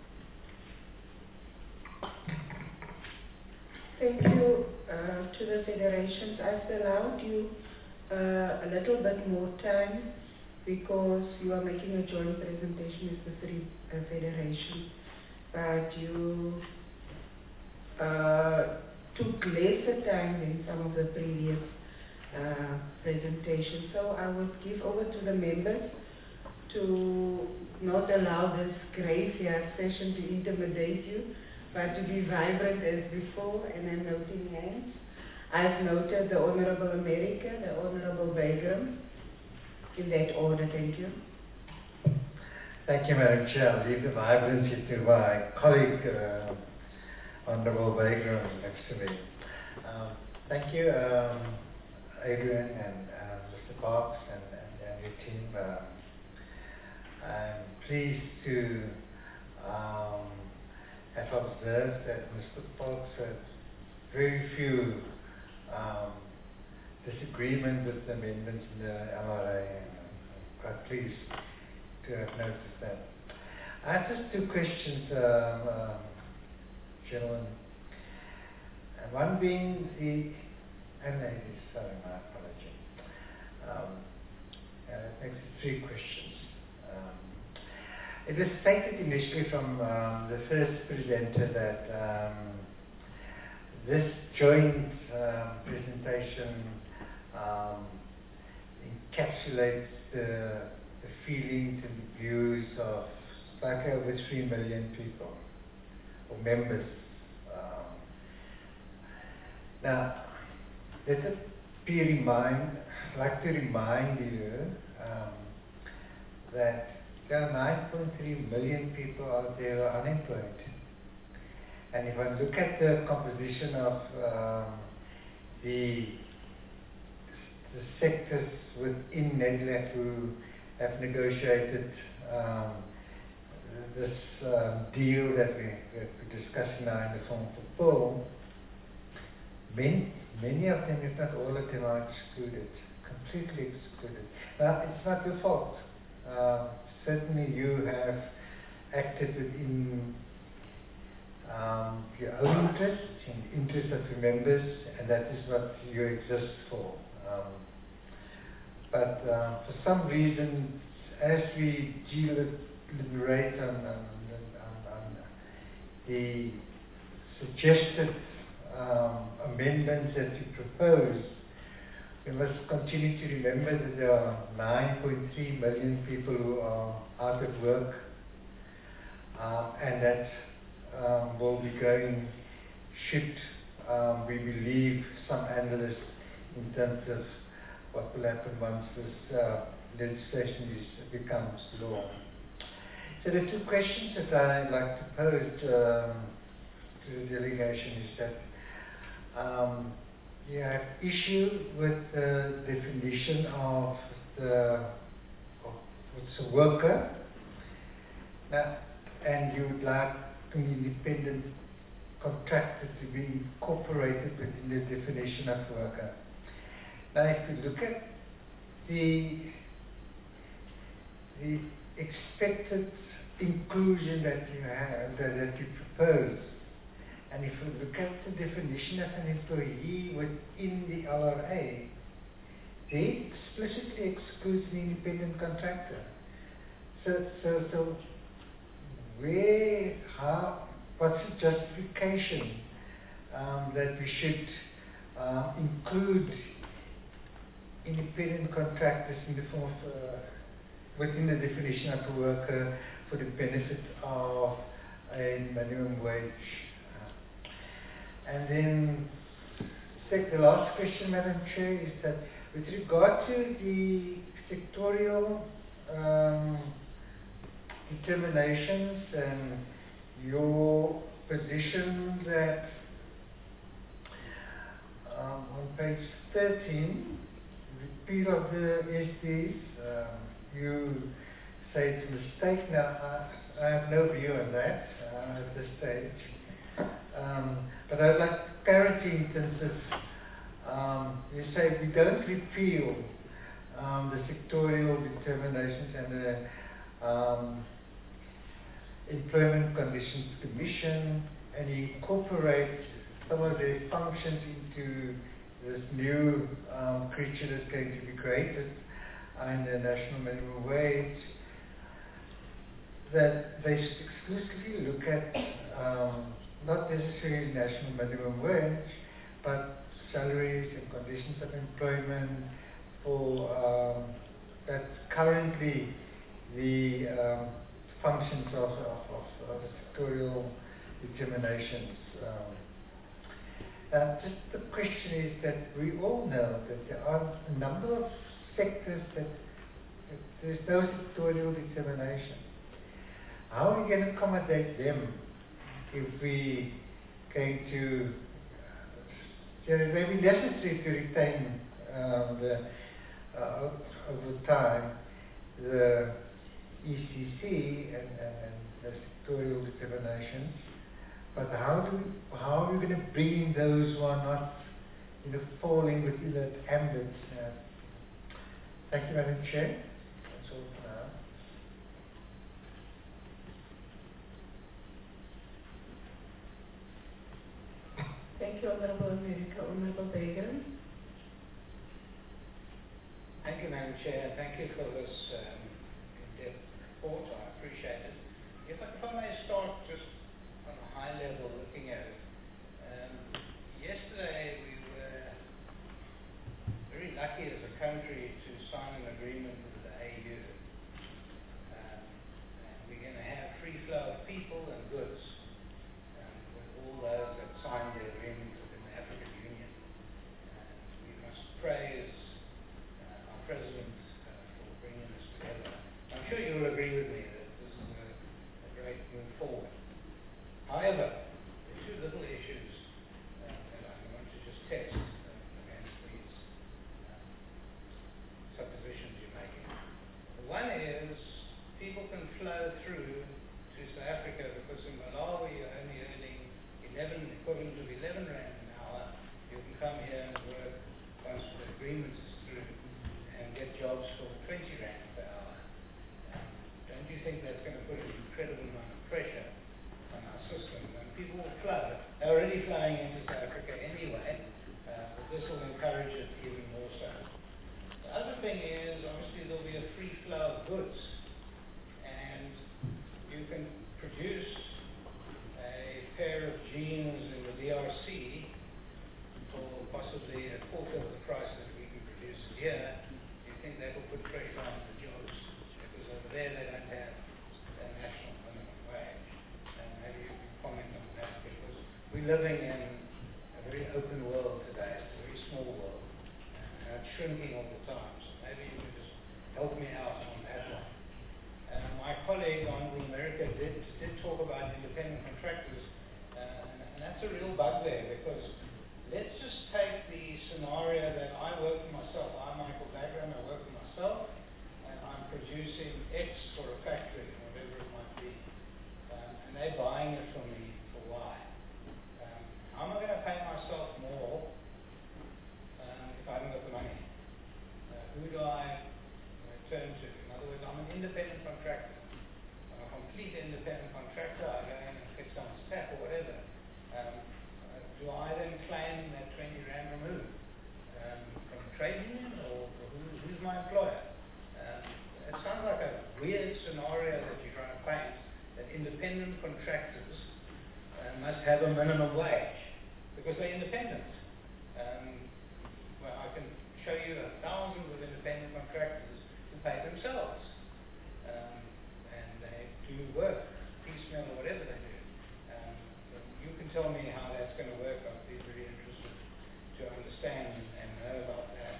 Thank you to the federations. I've allowed you a little bit more time because you are making a joint presentation with the three federations, but you took lesser time than some of the previous presentation. So I would give over to the members to not allow this graveyard session to intimidate you, but to be vibrant as before. And I'm noting names. I've noted the Honorable America, the Honorable Bagram, in that order. Thank you. Thank you, Madam Chair. I'll leave the vibrancy to my colleague, Honorable Bagram, next to me. Thank you, Adrian and Mr. Parks and your team. I'm pleased to have observed that Mr. Parks had very few disagreements with the amendments in the LRA, and I'm quite pleased to have noticed that. I have just two questions, gentlemen. And one being and ladies, sorry, my apology. It makes it three questions. It was stated initially from the first presenter that this joint presentation encapsulates the feelings and the views of like over 3 million people or members. Now, let it be I'd like to remind you that there are 9.3 million people out there who are unemployed. And if I look at the composition of the sectors within NEDLAC who have negotiated this deal that we're discussing now in the form of a poll, many of them, if not all of them, are excluded, completely excluded. Now, it's not your fault. Certainly you have acted within your own interests, in the interest of your members, and that is what you exist for. But for some reason, as we deliberate on the suggested amendments that you propose, we must continue to remember that there are 9.3 million people who are out of work, and that will be growing should we believe some analysts in terms of what will happen once this legislation becomes law. So the two questions that I'd like to pose to the delegation is that you have issue with the definition of what's a worker, now, and you would like an independent contractor to be incorporated within the definition of worker. Now, if you look at the expected inclusion that you have, that you propose, and if you look at the definition of an employee within the LRA, they explicitly excludes an independent contractor. So what's the justification that we should include independent contractors in the form of within the definition of a worker for the benefit of a minimum wage? And then the last question, Madam Chair, is that with regard to the sectorial determinations and your position that on page 13, repeat of the SDs, you say it's a mistake. Now, I have no view on that at this stage. But I'd like clarity in terms of, you say we don't repeal the sectorial determinations and the Employment Conditions Commission, and incorporate some of their functions into this new creature that's going to be created in the national minimum wage, that they should exclusively look at not necessarily national minimum wage, but salaries and conditions of employment for that's currently the functions of the sectorial determinations. Just the question is that we all know that there are a number of sectors that there's no sectorial determination. How are we going to accommodate them if we going to, it may be necessary to retain over time the ECC and the sectorial determinations, But how are we going to bring in those who are not, falling within that ambit? Thank you, Madam Chair. That's all for now. Thank you, Honourable America. Honourable Begum. Thank you, Madam Chair, and thank you for this in-depth report. I appreciate it. If I may start just on a high level looking at it. Yesterday we were very lucky as a country to sign an agreement with the AU. And we're going to have free flow of people and goods with all those that signed the agreement within the African Union. And we must praise our President for bringing us together. I'm sure you'll agree with me that this is a great move forward. However, there are two little issues that I want to just test against these suppositions you're making. One is people can flow through to South Africa because in Malawi you're only earning equivalent of 11 rand an hour. You can come here and work once the agreement is through and get jobs for 20 rand per hour. Don't you think that's going to put an incredible amount of pressure on our system? And people will flow. They're already flowing into South Africa anyway, but this will encourage it even more so. The other thing is, obviously, there'll be a free flow of goods, and you can produce a pair of jeans in the DRC for possibly a quarter of the price that we can produce it here. Do you think that will put pressure on the jobs? Because over there they don't have a national minimum wage. And maybe you can comment on that, because we're living in a very open world today. It's a very small world, and it's shrinking all the time. So maybe you can just help me out on that one. My colleague, Honourable America, did talk about independent contractors, and that's a real bugbear, because let's just take the scenario that I work for myself. I'm Michael Bagram, I work for myself, and I'm producing X for a factory, whatever it might be, and they're buying it from me for Y. How am I going to pay myself more if I haven't got the money? Who do I turn to? In other words, I'm an independent contractor. I'm a complete independent contractor. I go in and fix someone's tap or whatever. Do I then claim that 20 rand removed from the trade union, or who's my employer? It sounds like a weird scenario that you're trying to paint, that independent contractors must have a minimum wage because they're independent. Well, I can show you 1,000 of independent contractors who pay themselves, and they do work, piecemeal or whatever they do. You can tell me how that's going to work. I'd be very interested to understand and know about that.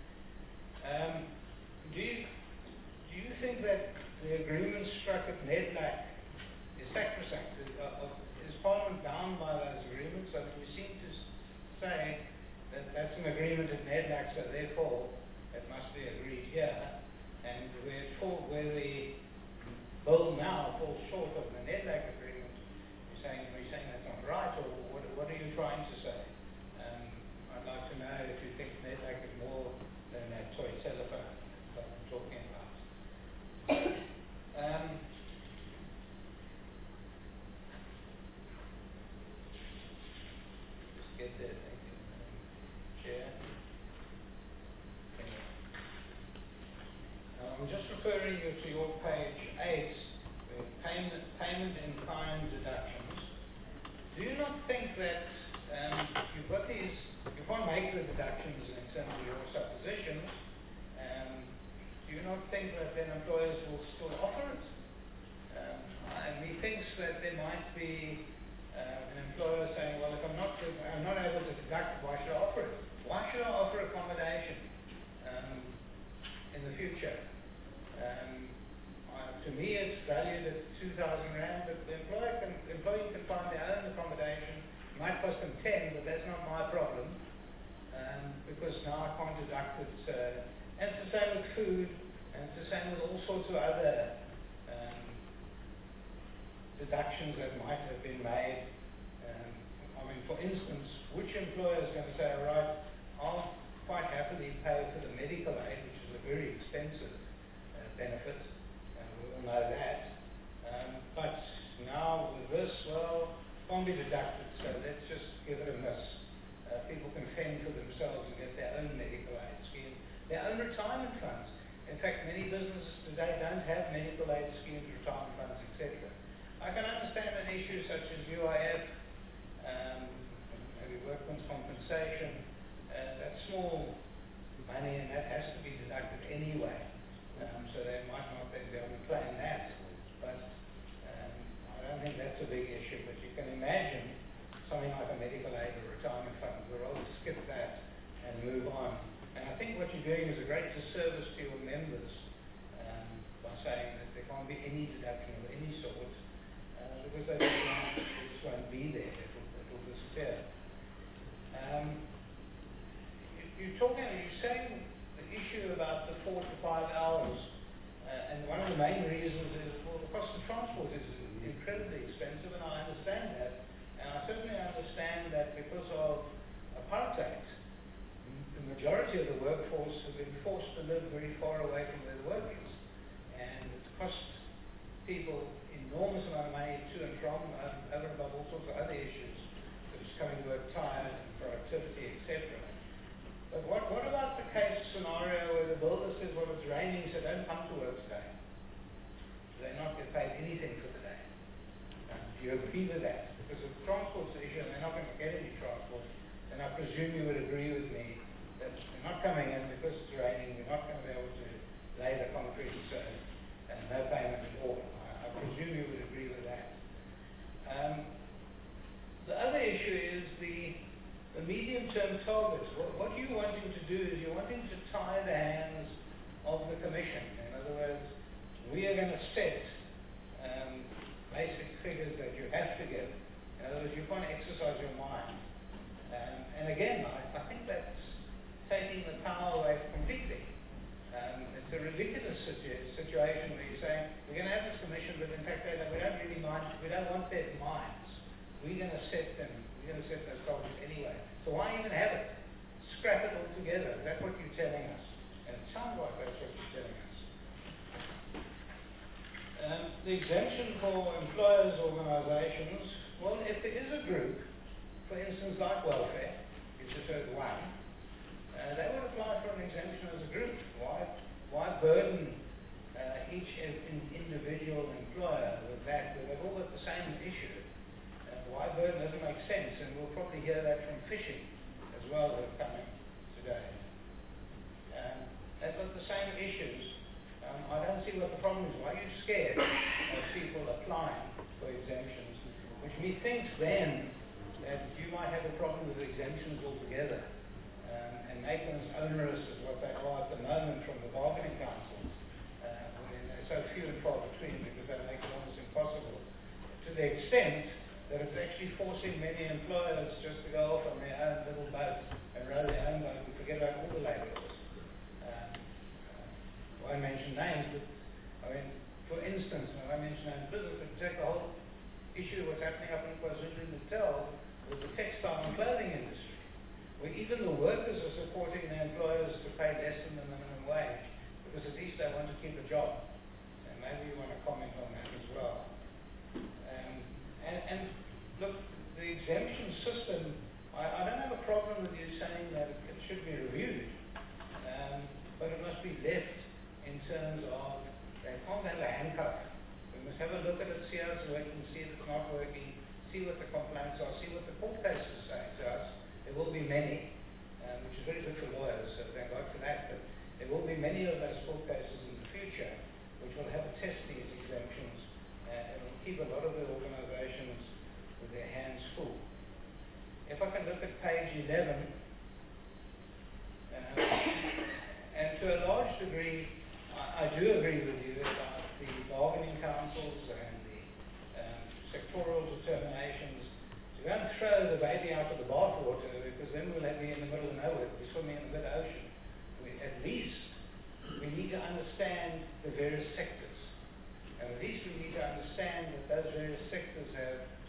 Do you think that the agreement struck at NEDLAC is sacrosanct? Is Parliament bound by those agreements? I mean, you seem to say that that's an agreement at NEDLAC, so therefore it must be agreed here. And where the bill now falls short of the NEDLAC agreement, are you saying that's not right, or what are you trying to say? I'd like to know if you think NEDLAC is more than that toy telephone that I'm talking about. Just get there, thank you, Chair. I'm just referring you to your page 8, payment in kind deductions. Do you not think that you've got these, you can't make the deductions in terms of your suppositions, do you not think that then employers will still offer it? And he thinks that there might be an employer saying, well, if I'm not able to deduct it, why should I offer it? Why should I offer accommodation in the future? To me, it's valued at 2,000 rand, but the employee can find their own accommodation. It might cost them 10, but that's not my problem, because now I can't deduct it. And it's the same with food, and it's the same with all sorts of other deductions that might have been made I mean, for instance, which employer is going to say, all right, I'll quite happily pay for the medical aid, which is a very expensive benefit, and we all know that. But now with this, well, it can't be deducted, so let's just give it a miss. People can fend for themselves and get their own medical aid scheme, their own retirement funds. In fact, many businesses today don't have medical aid schemes, retirement funds, etc. I can understand an issue such as UIF, maybe workman's compensation. That's small money and that has to be deducted anyway. So they might not be able to claim that. But I don't think that's a big issue. But you can imagine something like a medical aid or retirement fund. We'll always skip that and move on. And I think what you're doing is a great disservice to your members by saying that there can't be any deduction of any sort because they just won't be there. It will disappear. You're saying the issue about the 4 to 5 hours, and one of the main reasons is, well, the cost of transport is incredibly expensive, and I understand that. And I certainly understand that because of apartheid, the majority of the workforce have been forced to live very far away from where the work is. And it costs people enormous amount of money to and from, over and above all sorts of other issues, such as coming to work tired and productivity, etc. But what about the case scenario where the builder says, well, it's raining, so don't come to work today? Do they not get paid anything for the day? Do you agree with that? Because if transport's the issue and they're not going to get any transport, then I presume you would agree with me that they're not coming in because it's raining, we're not going to be able to lay the concrete and no payment at all. I presume you would agree with that. The other issue is the medium-term targets. What you're wanting to do is you're wanting to tie the hands of the Commission. In other words, we are going to set basic figures that you have to give. In other words, you can't exercise your mind. And again, I think that's taking the power away completely. It's a ridiculous situation where you're saying, we're going to have this commission, but in fact, we don't really mind, we don't want their minds. We're going to set them, we're going to set those targets anyway. So why even have it? Scrap it all together. That's what you're telling us. And it sounds like that's what you're telling us. The exemption for employers' organizations, well, if there is a group, for instance, like welfare, you just heard one, they would apply for an exemption as a group. Why burden each individual employer with that? They've all got the same issue. Why burden doesn't make sense, and we'll probably hear that from fishing as well that are coming today. They've got the same issues. I don't see what the problem is. Why are you scared of people applying for exemptions? Which methinks then that you might have a problem with exemptions altogether. And make them as onerous as what they are at the moment from the bargaining councils, when they're so few and far between because they make it almost impossible, to the extent that it's actually forcing many employers just to go off on their own little boat and row their own boat and forget about all the labour laws. I won't mention names, but I mean, for instance, I won't mention names, business, but take the whole issue of what's happening up in KwaZulu-Natal with the textile and clothing industry, where even the workers are supporting their employers to pay less than the minimum wage because at least they want to keep a job. And maybe you want to comment on that as well. And look, the exemption system, I don't have a problem with you saying that it should be reviewed, but it must be left in terms of they can't have a handcuff. We must have a look at it, see how it's working, see if it's not working, see what the complaints are, see what the court cases say to us. There will be many, which is very good for lawyers, so thank God for that, but there will be many of those court cases in the future which will have to test these exemptions and will keep a lot of the organizations with their hands full. If I can look at page 11, and to a large degree, I do agree with you about the bargaining councils and the sectoral determinations. So don't throw the baby out of the bathwater because then we'll be in the middle of nowhere. We're swimming in the mid-ocean. At least we need to understand the various sectors. And at least we need to understand that those various sectors have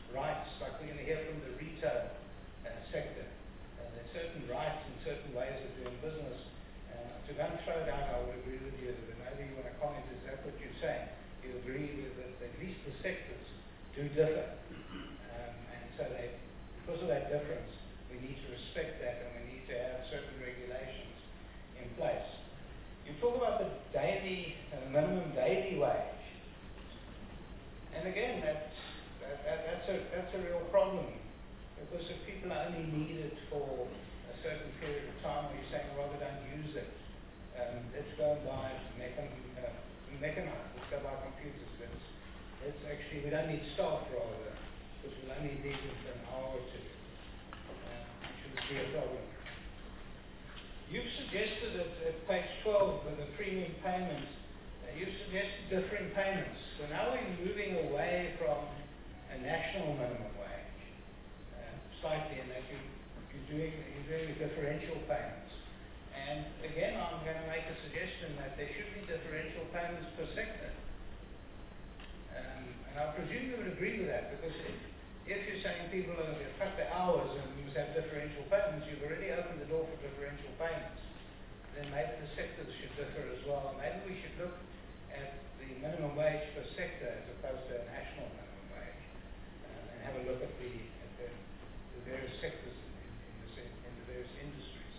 rights, like we're going to hear from the retail sector. There's certain rights and certain ways of doing business. To don't throw it out, I would agree with you. Maybe you want to comment, is that what you're saying? You agree with that at least the sectors do differ. And so because of that difference, we need to respect that and we need to have certain regulations in place. You talk about the minimum daily wage. And again, that's a real problem. Because if people are only needed for a certain period of time, you're saying, rather don't use it. Let's go and buy mechanized. Let's go buy computers. Let's actually, we don't need staff rather, because we'll only need it for an hour or two. Which would be a problem. You've suggested at page 12 with the premium payments, you've suggested differing payments. So now we're moving away from a national minimum wage, slightly, in that you're doing differential payments. And again, I'm going to make a suggestion that there should be differential payments per sector. And I presume you would agree with that, because if you're saying people are going to cut their hours and you must have differential payments, you've already opened the door for differential payments. Then maybe the sectors should differ as well. Maybe we should look at the minimum wage per sector as opposed to a national minimum wage, and have a look at the various sectors in the various industries.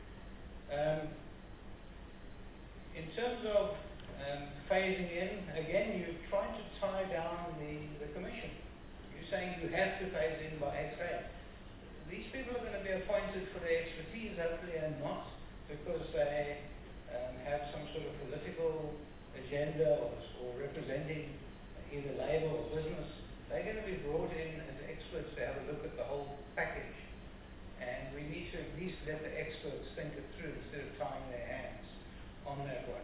In terms of phasing in, again, you're trying to tie down the commission. Saying you have to phase in by X date. These people are going to be appointed for their expertise, hopefully, and not because they have some sort of political agenda or representing either labor or business. They're going to be brought in as experts to have a look at the whole package. And we need to at least let the experts think it through instead of tying their hands on that one.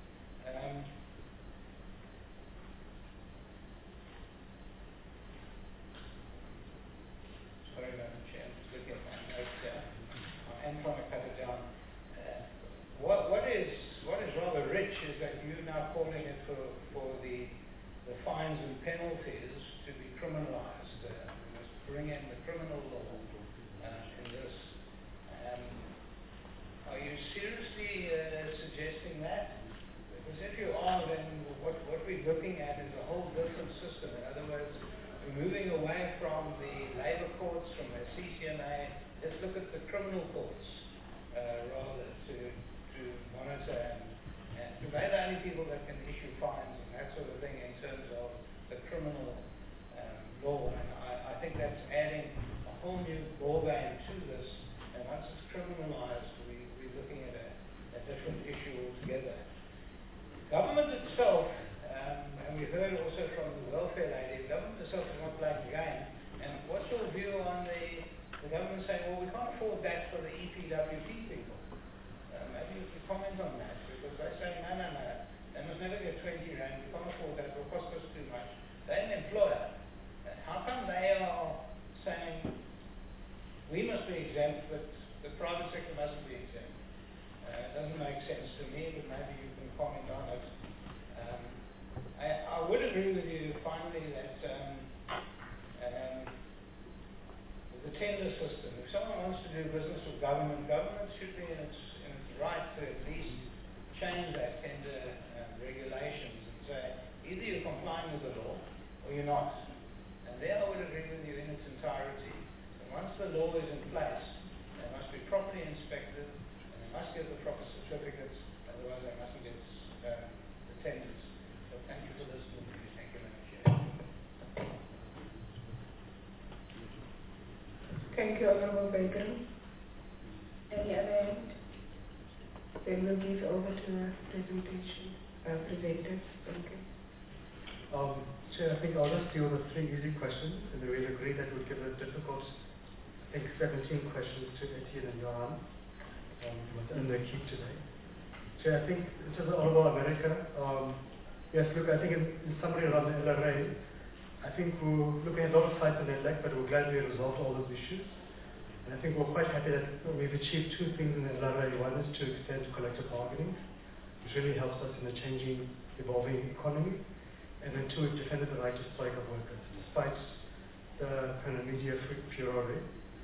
Sorry, Madam Chair, I'm just looking at my notes here. I am trying to cut it down. What is rather rich is that you're now calling it for the fines and penalties to be criminalized. We must bring in the criminal law in this. Are you seriously suggesting that? Because if you are, then what we're looking at is a whole different system. In other words, we're moving away from the labor courts, from the CCMA. Let's look at the criminal courts rather to monitor and to be the only people that can issue fines and that sort of thing in terms of the criminal law. And I think that's adding a whole new ballgame to this. And once it's criminalized, we're looking at a different issue altogether. Government itself, and we heard also from the welfare lady, the government itself is not playing the game. And what's your view on the government saying, well, we can't afford that for the EPWP people? Maybe you could comment on that, because they say, no, they must never get 20 rand, we can't afford that, it will cost us too much. They're an employer. How come they are saying, we must be exempt, but the private sector mustn't be exempt? It doesn't make sense to me, but maybe you can comment on it. I would agree with you, finally, that the tender system, if someone wants to do business with government should be in its right to at least change that tender regulations and say, either you're complying with the law or you're not. And there I would agree with you in its entirety. And once the law is in place, they must be properly inspected, and they must get the proper certificates, otherwise they mustn't get the tenders. So thank you for listening to me. Thank you, Madam Chair. Thank you, Honorable Baker. Any other hand? Then we'll give over to the presentation presenters. Thank you. Chair, I think I'll just deal with 3 easy questions, and then we'll agree that we'll give a difficult, I think, 17 questions to Etienne and Johan within the keep today. Chair, I think, in terms of Honorable America, yes, look, I think in summary around the LRA, I think we're looking at a lot of sites in the elect, but we're glad we resolved all those issues. And I think we're quite happy that we've achieved 2 things in the LRA. One is to extend collective bargaining, which really helps us in a changing, evolving economy. And then 2, it defended the right to strike of workers. Despite the kind of media furore.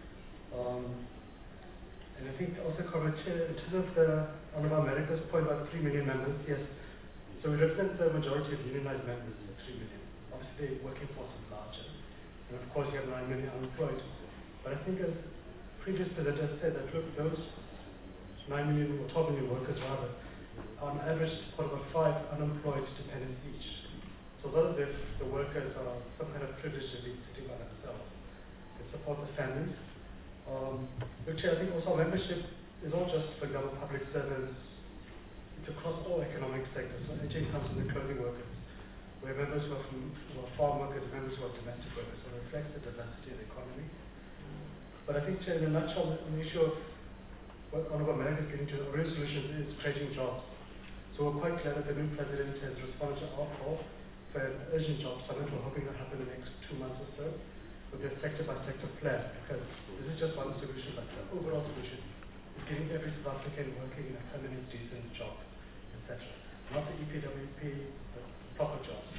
And I think also covered in terms of the Honourable America's point about 3 million members, yes. So we represent the majority of unionized members, 3 million. Obviously, the working force is larger. And of course, you have 9 million unemployed. But I think as previous presenters said, that look, those 9 million or 12 million workers rather, on average support about 5 unemployed dependents each. So a lot of the workers are some kind of privileged elite sitting by themselves. They support the families. Which I think also membership is not just, for example, public servants. It's across all economic sectors. So AJ comes from the clothing workers. We have members who are farm workers, members who are domestic workers. So it reflects the diversity of the economy. But I think, Chair, in a nutshell, on the issue of what Honourable America is getting to, the real solution is creating jobs. So we're quite glad that the new president has responded to our call for an urgent job summit. We're hoping that will happen in the next 2 months or so, with a sector-by-sector plan, because this is just one solution, but the overall solution is getting every South African working in a permanent, decent job, etc. Not the EPWP, but proper jobs.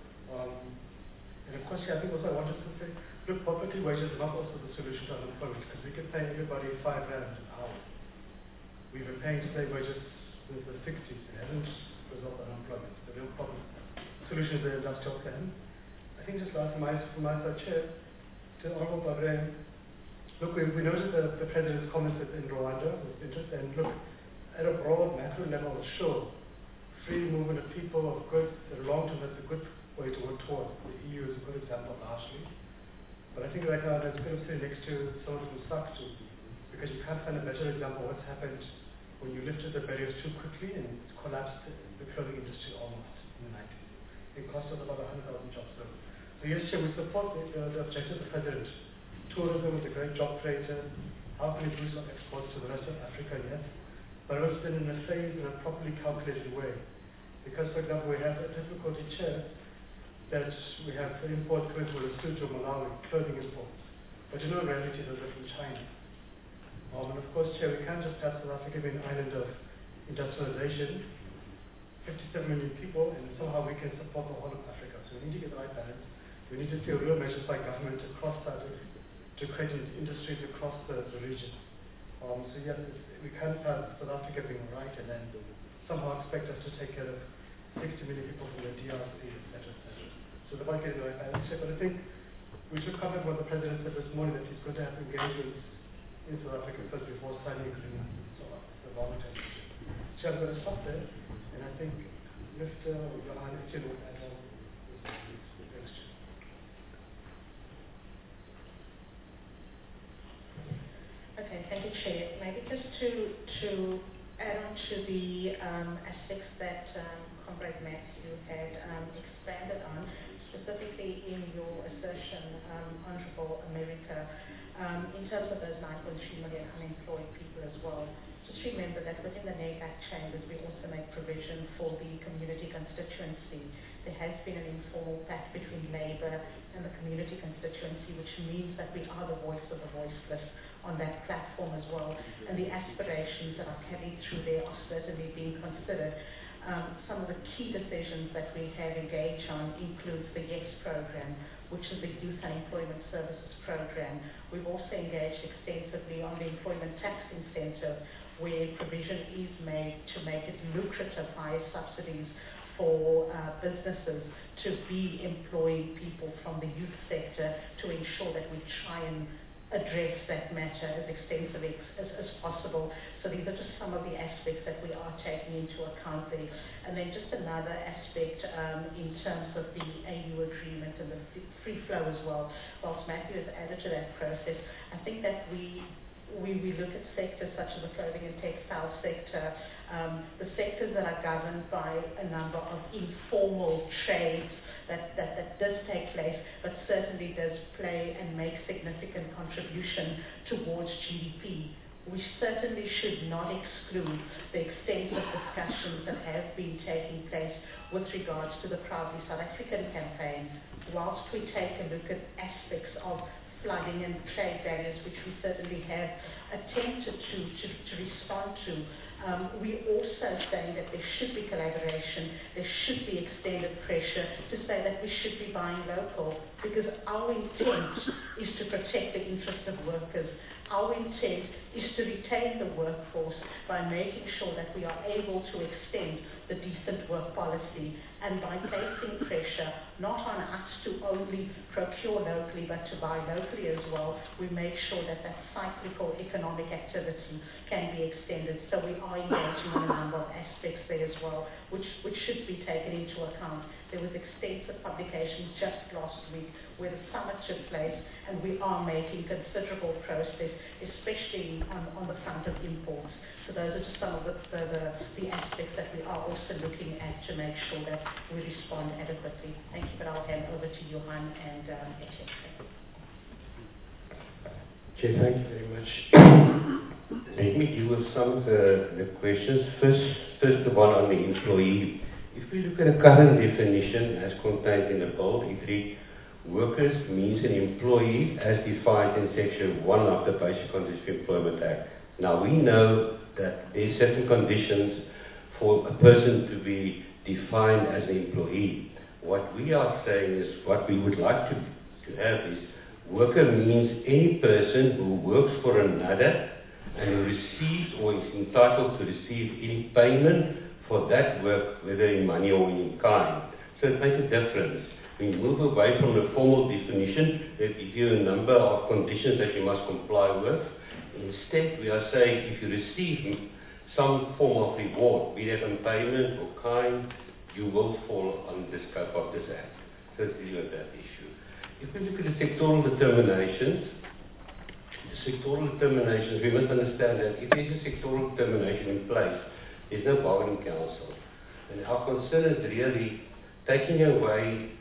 And of course, I think also I wanted to say, look, poverty wages are not also the solution to unemployment, because we could pay everybody R5 an hour. We've been paying slave wages since the 60s. It hasn't resolved unemployment. The real problem solution is the industrial plan. I think just last from my side, Chair, to Honourable Babreham, look, we noted the President's comments in Rwanda with interest, and look, at a broad macro level, sure, free movement of people, of goods, in the long term, that's a good way to work towards. The EU is a good example, largely. But I think right now, it's going to sit next to someone who's stuck to, because you can't find a better example of what's happened when you lifted the barriers too quickly and it collapsed the clothing industry almost in the 90s. It cost us about 100,000 jobs. So yes, Chair, we support the objective of the President. Tourism is a great job creator. How can we boost our exports to the rest of Africa? Yes. But it's been in a phased and a properly calculated way. Because, for example, we have a difficulty, Chair, that we have imports going to Lesotho, Malawi, clothing imports. But in reality, those are from China. And of course, Chair, we can't just have South Africa be an island of industrialization, 57 million people, and somehow we can support the whole of Africa. So we need to get the right balance. We need to see real measures by government across to create industries across the region. So yes, we can't have South Africa being right and then somehow expect us to take care of 60 million people from the DRC, etc., etc. So the budget is the right balance. But I think we should comment what the President said this morning, that he's going to have engagements in South Africa first before signing agreements and so on. It's a long-term issue. So I'm going to stop there, and I think Mr. Johan Etienne will add on this next year. Okay, thank you, Chair. Maybe just to add on to the aspects that Comrade Matthew had expanded on, specifically in your assertion, Honourable America, in terms of those 9.3 million unemployed people as well. Just remember that within the NEGAC chambers, we also make provision for the community constituency. There has been an informal pact between Labour and the community constituency, which means that we are the voice of the voiceless on that platform as well. And the aspirations that are carried through there are certainly being considered. Some of the key decisions that we have engaged on includes the YES program, which is the Youth Unemployment Services program. We've also engaged extensively on the employment tax incentive, where provision is made to make it lucrative, higher subsidies for businesses to be employing people from the youth sector to ensure that we try and address that matter as extensively as possible. So these are just some of the aspects that we are taking into account there. And then just another aspect in terms of the AU agreement and the free flow as well. Whilst Matthew has added to that process, I think that we look at sectors such as the clothing and textile sector, the sectors that are governed by a number of informal trades that does take place, but certainly does play and make significant contribution towards GDP. We certainly should not exclude the extensive discussions that have been taking place with regards to the Proudly South African campaign. Whilst we take a look at aspects of flooding and trade barriers, which we certainly have attempted to respond to, We also say that there should be collaboration, there should be extended pressure to say that we should be buying local, because our intent is to protect the interests of workers. Our intent is to retain the workforce by making sure that we are able to extend the decent work policy, and by placing pressure not on us to only procure locally but to buy locally as well, we make sure that that cyclical economic activity can be extended. So we are engaging on a number of aspects there as well, which should be taken into account. There was extensive publication just last week where the summit took place, and we are making considerable progress, especially on the front of imports. So those are just some of the aspects that we are also looking at to make sure that we respond adequately. Thank you, but I'll hand over to Johan and Etienne. Chair, thank you very much. Let me deal with some of the questions. First the one on the employee. If we look at the current definition as contained in the bill, it reads, workers means an employee as defined in Section 1 of the Basic Conditions of Employment Act. Now we know that there are certain conditions for a person to be defined as an employee. What we are saying is, what we would like to have is, worker means any person who works for another and who receives or is entitled to receive any payment for that work, whether in money or in kind. So it makes a difference. We move away from the formal definition that gives you a number of conditions that you must comply with. Instead, we are saying if you receive some form of reward, be that in payment or kind, you will fall under the scope of this Act. So to deal with that issue. If we look at the sectoral determinations, we must understand that if there is a sectoral determination in place, there is no bargaining council. And our concern is really taking away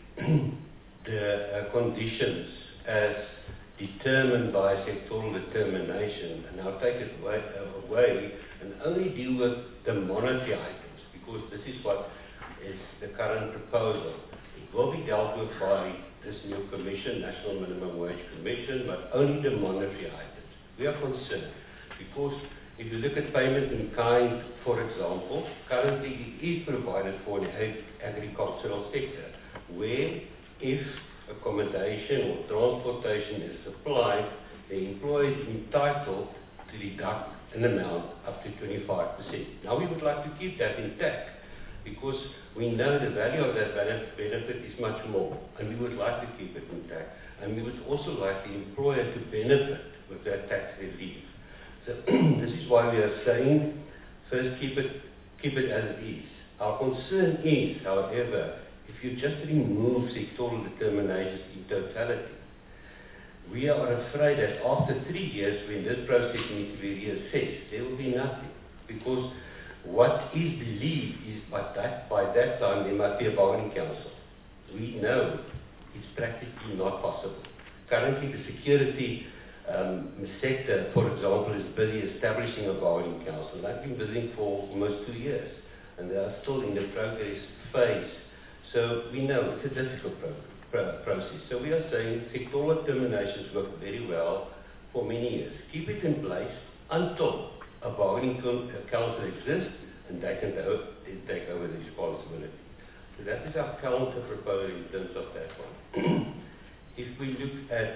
the conditions as determined by sectoral determination, and I'll take it away and only deal with the monetary items, because this is what is the current proposal. It will be dealt with by this new commission, National Minimum Wage Commission, but only the monetary items. We are concerned because if you look at payment in kind, for example, currently it is provided for in the agricultural sector, where if accommodation or transportation is supplied, the employer is entitled to deduct an amount up to 25%. Now we would like to keep that intact because we know the value of that benefit is much more, and we would like to keep it intact. And we would also like the employer to benefit with that tax relief. So this is why we are saying, first keep it as it is. Our concern is, however, if you just remove sectoral determinations in totality, we are afraid that after 3 years, when this process needs to be reassessed, there will be nothing. Because what is believed is by that time there must be a bargaining council. We know it's practically not possible. Currently, the security sector, for example, is busy establishing a bargaining council. They've been busy for almost 2 years, and they are still in the progress phase. So we know it's a difficult process. So we are saying sectoral determinations work very well for many years. Keep it in place until a bargaining council exists and they can take over the responsibility. So that is our counter proposal in terms of that one. If we look at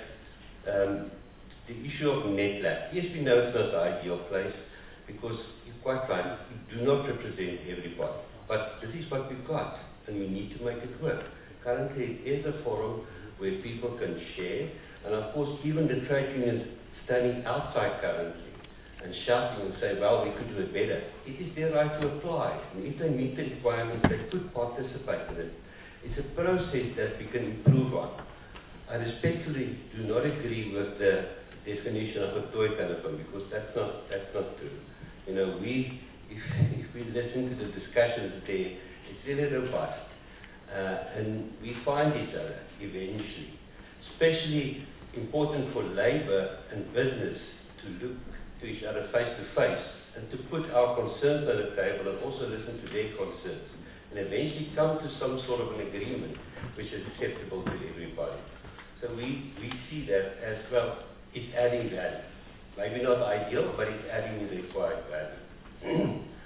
the issue of NetLab, yes, we know it's not the ideal place because you're quite right, we do not represent everybody. But this is what we've got, and we need to make it work. Currently, it is a forum where people can share, and of course, even the trade unions standing outside currently and shouting and say, well, we could do it better. It is their right to apply, and if they meet the requirements, they could participate in it. It's a process that we can improve on. I respectfully do not agree with the definition of a toy telephone because that's not true. You know, if we listen to the discussions there, it's really robust, and we find each other eventually. Especially important for labor and business to look to each other face to face and to put our concerns on the table and also listen to their concerns and eventually come to some sort of an agreement which is acceptable to everybody. So we see that as well. It's adding value. Maybe not ideal, but it's adding the required value.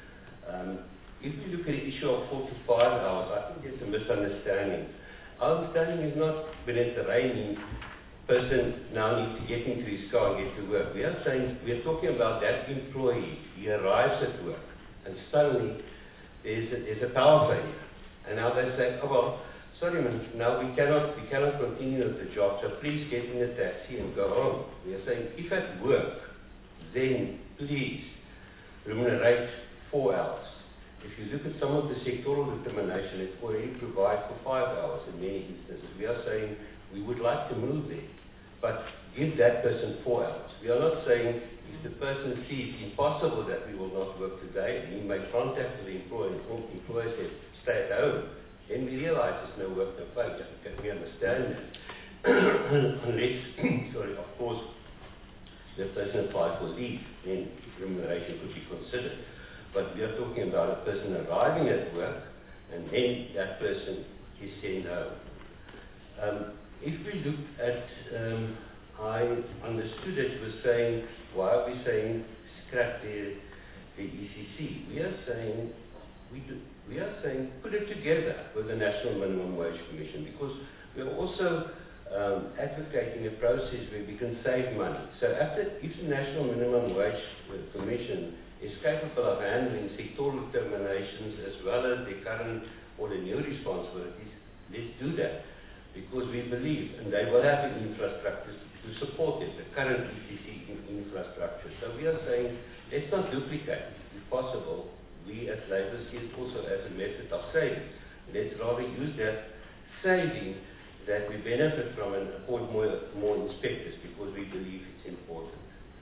If we look at the issue of 4 to 5 hours, I think there's a misunderstanding. Our understanding is not when it's raining, person now needs to get into his car and get to work. We are talking about that employee. He arrives at work and suddenly there's a power failure. And now they say, oh well, sorry man, now we cannot continue with the job, so please get in a taxi and go home. We are saying, if at work, then please remunerate 4 hours. If you look at some of the sectoral determination, it already provides for 5 hours in many instances. We are saying we would like to move there, but give that person 4 hours. We are not saying if the person sees impossible that we will not work today, and he may contact the employer, and the employer says, stay at home, then we realize there's no work, no play. We understand that. Unless, sorry, of course, the person applies for leave, then remuneration could be considered. But we are talking about a person arriving at work, and then that person is sent home. If we look at, I understood that you were saying, why are we saying scrap the ECC? We are saying put it together with the National Minimum Wage Commission, because we are also advocating a process where we can save money. So if the National Minimum Wage Commission is capable of handling sectoral determinations as well as the current or the new responsibilities, let's do that. Because we believe, and they will have the infrastructure to support it, the current ECC infrastructure. So we are saying, let's not duplicate. If possible, we as Labour see it also as a method of saving. Let's rather use that saving that we benefit from and appoint more inspectors, because we believe it's important.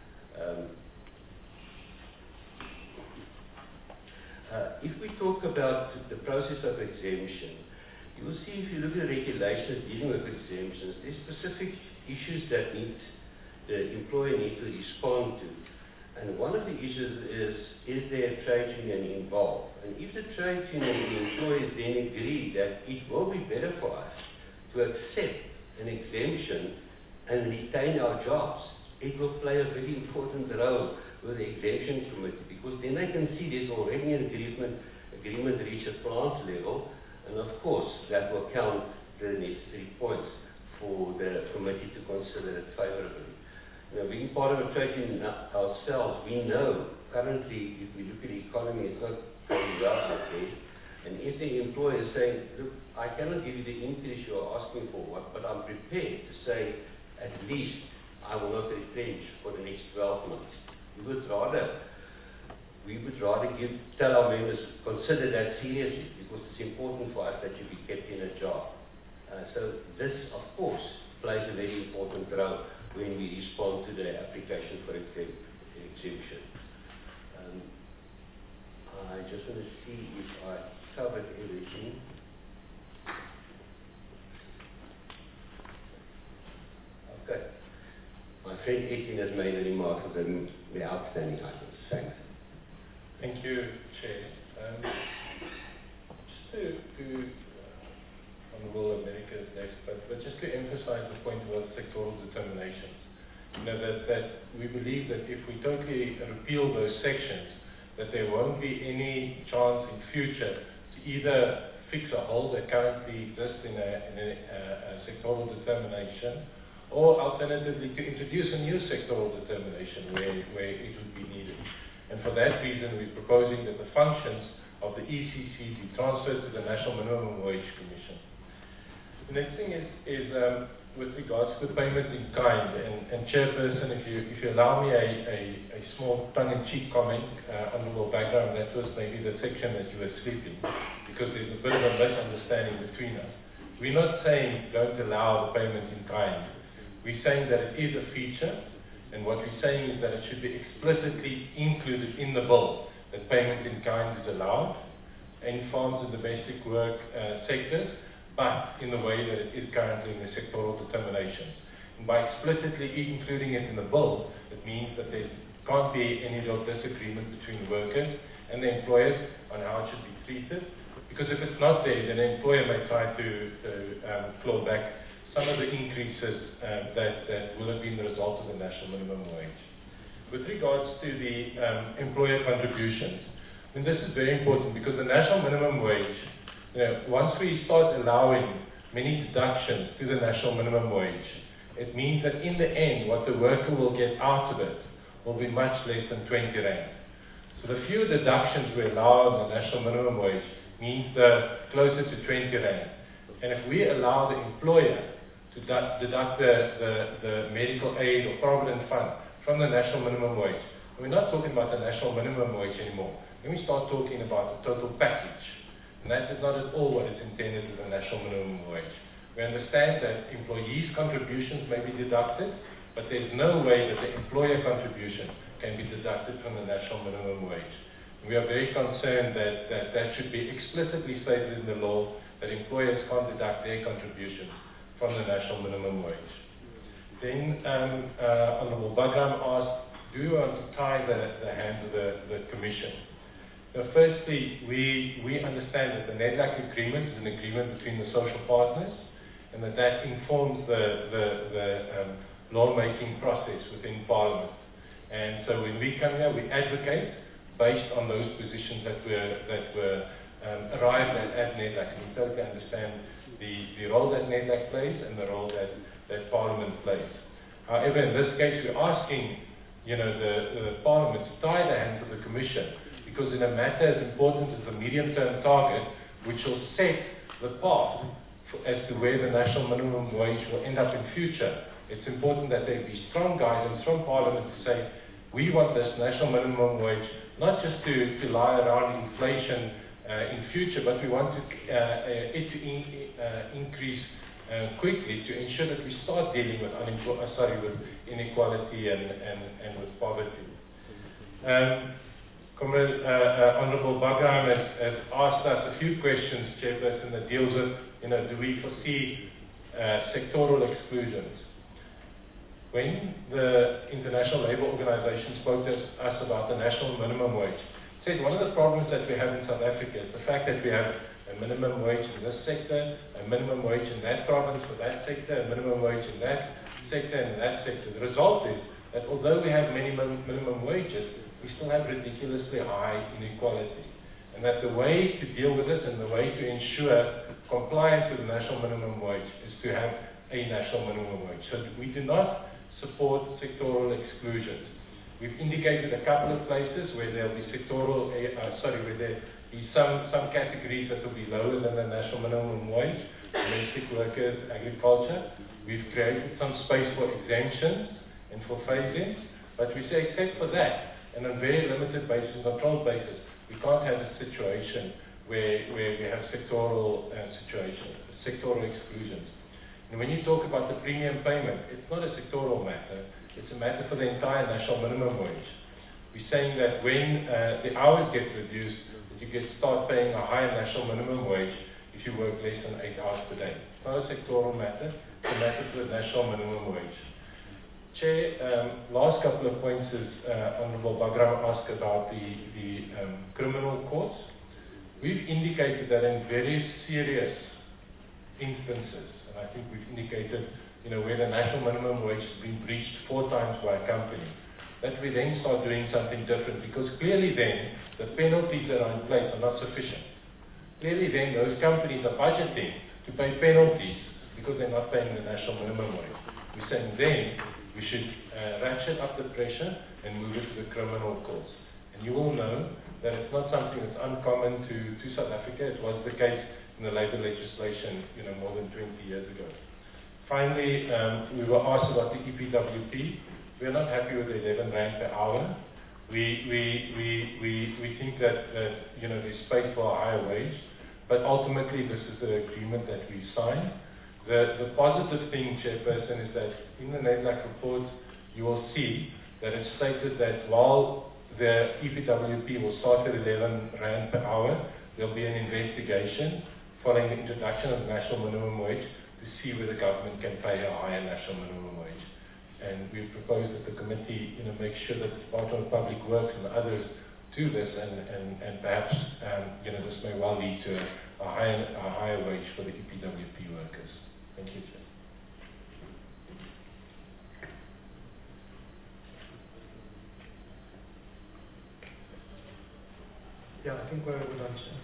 If we talk about the process of exemption, you will see if you look at the regulations dealing with exemptions, there's specific issues that the employer needs to respond to. And one of the issues is there a trade union involved? And if the trade union and the employers then agree that it will be better for us to accept an exemption and retain our jobs, it will play a very important role with the exemption committee, because then they can see there's already an agreement reached at plant level, and of course that will count the necessary points for the committee to consider it favorably. Now, being part of a trade union ourselves, we know currently, if we look at the economy, it's not very well out there. And if the employer is saying, look, I cannot give you the increase you are asking for, but I'm prepared to say, at least I will not retrench for the next 12 months. We would rather tell our members, consider that seriously, because it's important for us that you be kept in a job. So this, of course, plays a very important role when we respond to the application for exemption. I just want to see if I covered everything. Okay. My friend Etienne has made a remark of the outstanding items. Thanks. Thank you, Chair. Just to Honourable America's next, but just to emphasize the point about sectoral determinations. You know, that we believe that if we totally repeal those sections, that there won't be any chance in future to either fix a hole that currently exists in a sectoral determination, or alternatively to introduce a new sectoral determination where it would be needed. And for that reason, we're proposing that the functions of the ECC be transferred to the National Minimum Wage Commission. The next thing is with regards to payment in kind. And Chairperson, if you allow me a small tongue-in-cheek comment, Honourable Background, that was maybe the section that you were sleeping, because there's a bit of a misunderstanding between us. We're not saying don't allow the payment in kind. We're saying that it is a feature, and what we're saying is that it should be explicitly included in the bill that payment in kind is allowed in farms and domestic work sectors, but in the way that it is currently in the sectoral determinations. And by explicitly including it in the bill, it means that there can't be any real disagreement between the workers and the employers on how it should be treated. Because if it's not there, then the employer may try to claw back some of the increases that will have been the result of the national minimum wage. With regards to the employer contributions, And this is very important because the national minimum wage, once we start allowing many deductions to the national minimum wage, it means that in the end, what the worker will get out of it will be much less than 20 rand. So the fewer deductions we allow on the national minimum wage means the closer to 20 rand. And if we allow the employer to deduct the medical aid or provident fund from the national minimum wage, we're not talking about the national minimum wage anymore. Then we start talking about the total package. And that is not at all what is intended with the national minimum wage. We understand that employees' contributions may be deducted, but there's no way that the employer contribution can be deducted from the national minimum wage. We are very concerned that should be explicitly stated in the law that employers can't deduct their contributions from the national minimum wage. Then Honourable Bagram asked, do you want to tie the hands of the Commission? Now, firstly, we understand that the NEDLAC agreement is an agreement between the social partners and that informs the lawmaking process within Parliament. And so when we come here, we advocate based on those positions that were arrived at NEDLAC. And we totally understand the role that NEDLAC plays and the role that Parliament plays. However, in this case, we're asking the Parliament to tie the hands of the Commission, because in a matter as important as the medium-term target, which will set the path as to where the national minimum wage will end up in future, it's important that there be strong guidance from Parliament to say, we want this national minimum wage not just to lie around inflation in future, but we want it to increase quickly to ensure that we start dealing with inequality and with poverty. Honourable Bagram has asked us a few questions, Chairperson, that deals with, do we foresee sectoral exclusions? When the International Labour Organization spoke to us about the national minimum wage, said one of the problems that we have in South Africa is the fact that we have a minimum wage in this sector, a minimum wage in that province for that sector, a minimum wage in that sector and that sector. The result is that although we have many minimum wages, we still have ridiculously high inequality. And that the way to deal with it and the way to ensure compliance with the national minimum wage is to have a national minimum wage. So we do not support sectoral exclusions. We've indicated a couple of places where there'll be sectoral, where there be some categories that will be lower than the national minimum wage, domestic workers, agriculture. We've created some space for exemptions and for phase-ins, but we say except for that, and on very limited basis, controlled basis, we can't have a situation where we have sectoral exclusions. And when you talk about the premium payment, it's not a sectoral matter, it's a matter for the entire national minimum wage. We're saying that when the hours get reduced, that you start paying a higher national minimum wage if you work less than 8 hours per day. It's not a sectoral matter, it's a matter for the national minimum wage. Chair, last couple of points is Honourable Bagram asked about the criminal courts. We've indicated that in very serious instances, and I think we've indicated, where the national minimum wage has been breached 4 times by a company, that we then start doing something different, because clearly then the penalties that are in place are not sufficient. Clearly then those companies are budgeting to pay penalties because they're not paying the national minimum wage. We're saying then we should ratchet up the pressure and move it to the criminal courts. And you will know that it's not something that's uncommon to South Africa. It was the case in the labour legislation, more than 20 years ago. Finally, we were asked about the EPWP. We're not happy with the 11 rand per hour. We think that there's space for a higher wage, but ultimately this is the agreement that we signed. The positive thing, Chairperson, is that in the NEDLAC report, you will see that it's stated that while the EPWP will start at 11 rand per hour, there'll be an investigation following the introduction of the national minimum wage to see whether the government can pay a higher national minimum wage. And we propose that the committee make sure that the Department of Public Works and others do this, and perhaps this may well lead to a higher wage for the EPWP workers. Thank you, Chair. Yeah, I think we're done, Chair.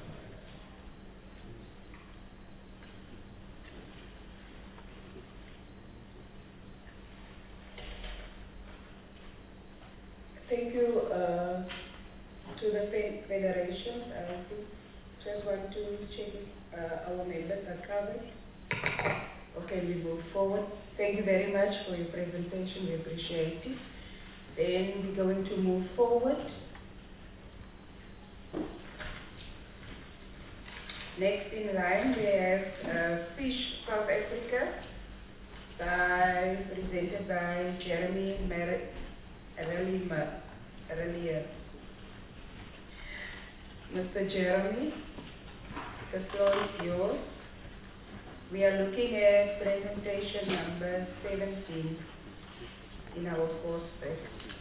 Thank you to the Federation. Just want to check if our members are covered. Okay, we move forward. Thank you very much for your presentation. We appreciate it. Then we're going to move forward. Next in line, we have Fish South Africa, presented by Jeremy Arelier. Mr. Jeremy, the floor is yours. We are looking at presentation number 17 in our course pack.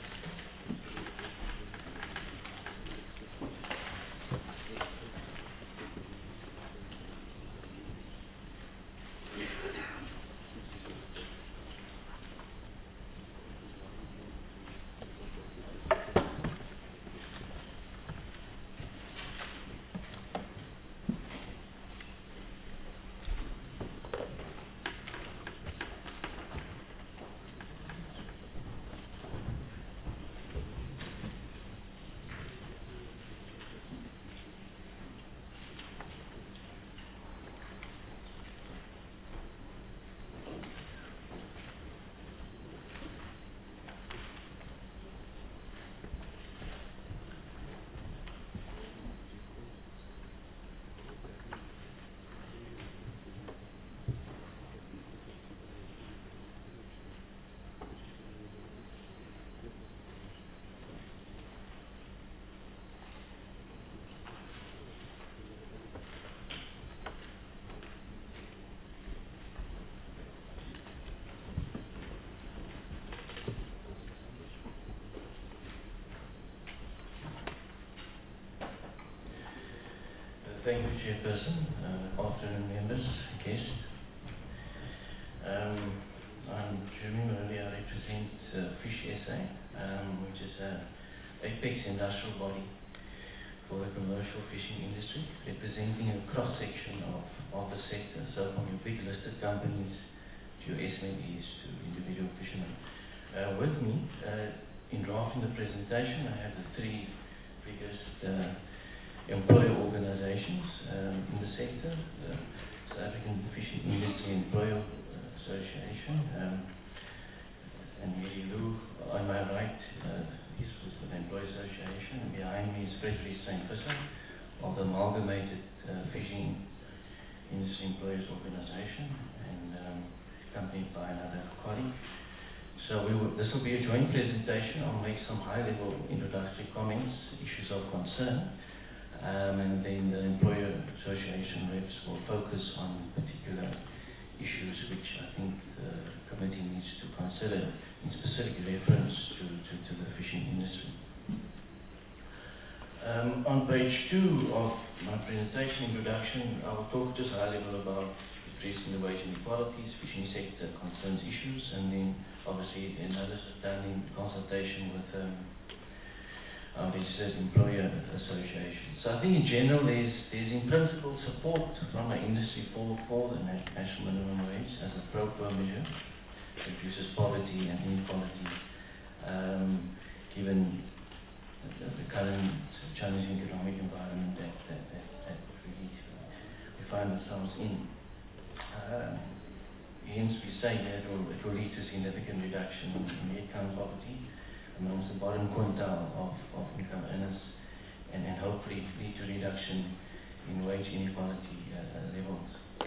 Thank you, Chairperson. Afternoon, members, guests. I'm Jeremy Arelier. I represent Fish SA, which is an apex industrial body for the commercial fishing industry, representing a cross-section of the sector, so from your big listed companies to your SMEs to individual fishermen. With me, in drafting the presentation, I have the three biggest employer organizations in the sector, the South African Fishing Industry Employer Association, and Mary Lou on my right is the Employer Association, and behind me is Frederick St. Visser of the Amalgamated Fishing Industry Employers Organization, and accompanied by another colleague. So this will be a joint presentation. I'll make some high-level introductory comments, issues of concern, and then the employer association reps will focus on particular issues which I think the committee needs to consider in specific reference to the fishing industry. On page 2 of my presentation introduction, I will talk just high level about addressing the wage inequalities, fishing sector concerns issues, and then obviously another standing consultation with our registered employer association. So I think in general there's in principle support from the industry for the national minimum wage as a pro-poor measure, reduces poverty and inequality, given the current challenging economic environment that we find ourselves in. Hence we say that it will lead to significant reduction in headcount poverty amongst the bottom quintile of income earners, and hopefully lead to reduction in wage inequality levels.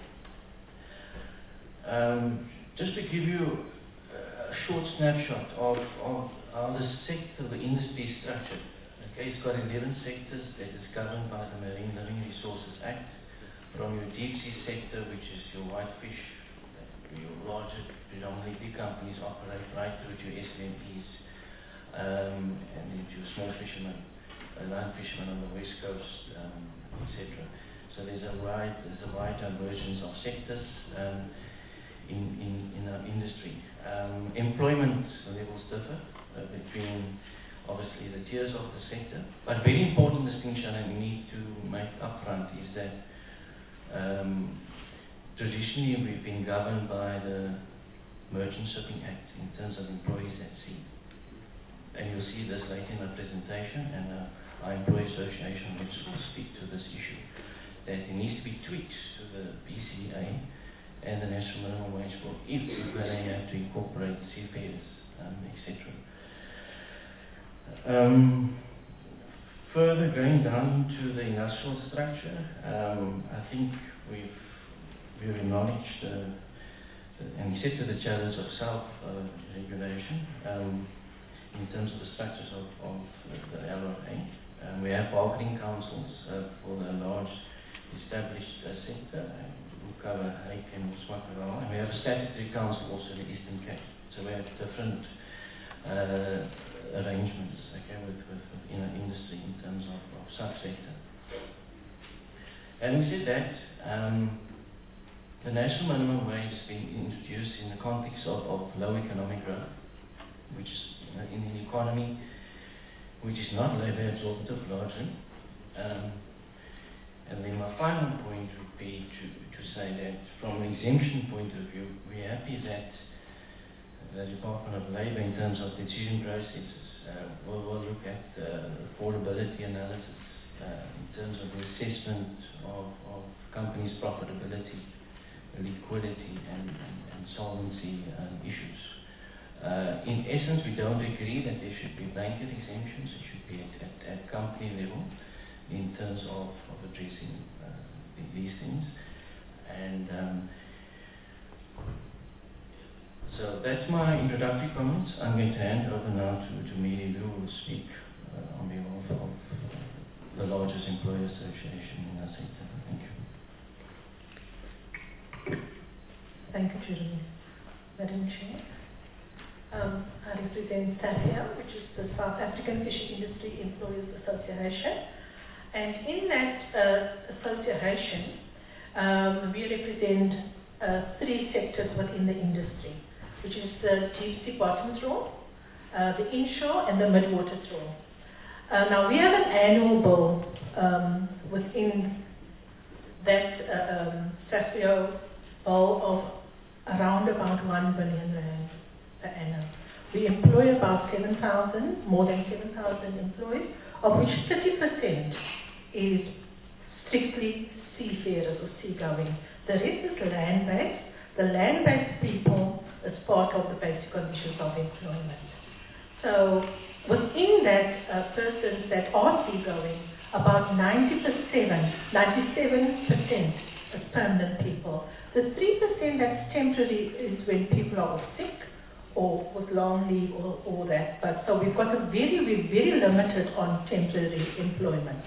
Just to give you a short snapshot of how the sector, the industry is structured. Okay, it's got 11 sectors that is governed by the Marine Living Resources Act, from your deep sea sector, which is your whitefish, your larger, predominantly big companies operate right through to your SMEs, and then to your small fishermen, land fishermen on the west coast, etc. So there's a wide divergence of sectors in our industry. Employment levels differ between obviously the tiers of the sector. But very important distinction I need to make upfront is that traditionally we've been governed by the Merchant Shipping Act in terms of employees at sea. And you'll see this later in my presentation, and our employee association will speak to this issue, that there needs to be tweaks to the BCA and the National Minimum Wage Bill if they have to incorporate seafarers, etc. Further going down to the industrial structure, I think we've acknowledged and accepted the challenge of self-regulation in terms of the structures of the LRA. We have bargaining councils for the large established sector, who cover Hake and Swakarawa, and we have a statutory council also in the Eastern Cape. So we have different arrangements within our industry in terms of subsector. Having said that, the national minimum wage has been introduced in the context of low economic growth, which is in an economy which is not labor absorptive largely. And then my final point would be to say that from an exemption point of view, we're happy that the Department of Labour, in terms of decision processes, will look at affordability analysis in terms of the assessment of companies' profitability, liquidity, and solvency issues. In essence, we don't agree that there should be blanket exemptions. It should be at company level in terms of addressing these things. And so that's my introductory comments. I'm going to hand over now to Mary Lou, who will speak on behalf of the largest employer association in our sector. Thank you. Thank you, Jeremy. Madam Chair, I represent SAFIA, which is the South African Fishing Industry Employers Association. And in that association, we represent three sectors within the industry, which is the deep sea bottom trawl, the inshore, and the midwater trawl. Now, we have an annual bill within that SAFIA bill of around about 1 billion rand per annum. We employ about more than 7,000 employees, of which 30% is strictly seafarers or seagoing. The rest is land-based. The land-based people is part of the basic conditions of employment. So within that persons that are seagoing, about 97% is permanent people. The 3% that's temporary is when people are sick or with long leave or that. But so we're very limited on temporary employment.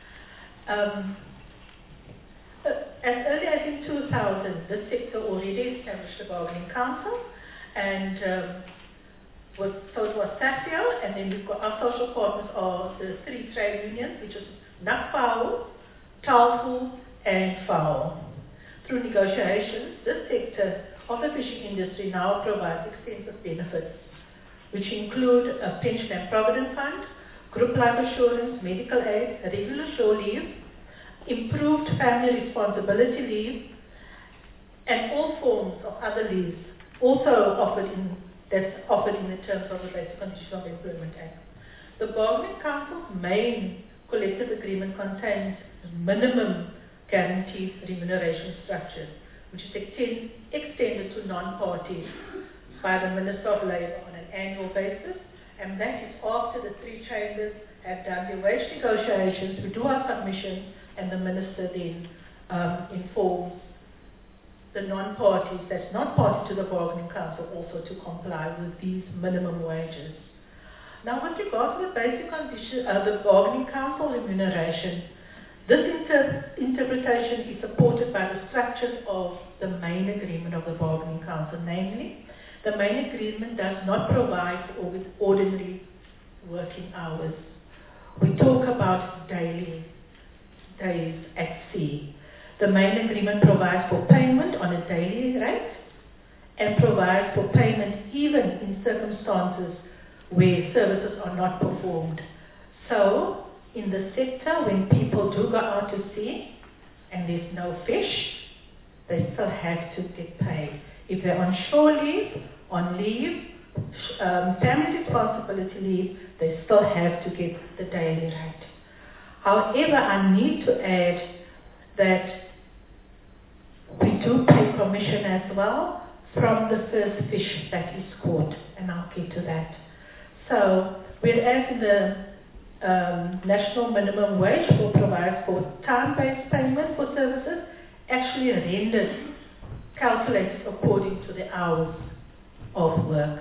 As early as in 2000, the sector already established a bargaining council, and so it was SAFIA, and then we've got our social partners are the three trade unions, which is NACFAO, TALFU, and FAO. Through negotiations, this sector of the fishing industry now provides extensive benefits, which include a pension and provident fund, group life assurance, medical aid, regular shore leave, improved family responsibility leave, and all forms of other leaves, also offered in the terms of the Basic Conditions of Employment Act. The Bargaining Council's main collective agreement contains minimum guaranteed remuneration structures, which is extended to non-parties by the Minister of Labour on an annual basis, and that is after the three chambers have done their wage negotiations. We do our submissions, and the Minister then informs the non-parties that's not party to the Bargaining Council also to comply with these minimum wages. Now, with regard to the basic condition, the Bargaining Council remuneration, this interpretation is supported by the structures of the main agreement of the Bargaining Council. Namely, the main agreement does not provide for ordinary working hours. We talk about days at sea. The main agreement provides for payment on a daily rate and provides for payment even in circumstances where services are not performed. So, in the sector, when people do go out to sea and there's no fish, they still have to get paid. If they're on shore leave, on leave, family responsibility leave, they still have to get the daily rate. However, I need to add that we do pay commission as well from the first fish that is caught, and I'll get to that. So, whereas in the national minimum wage will provide for time-based payment for services, actually rendered, calculated according to the hours of work.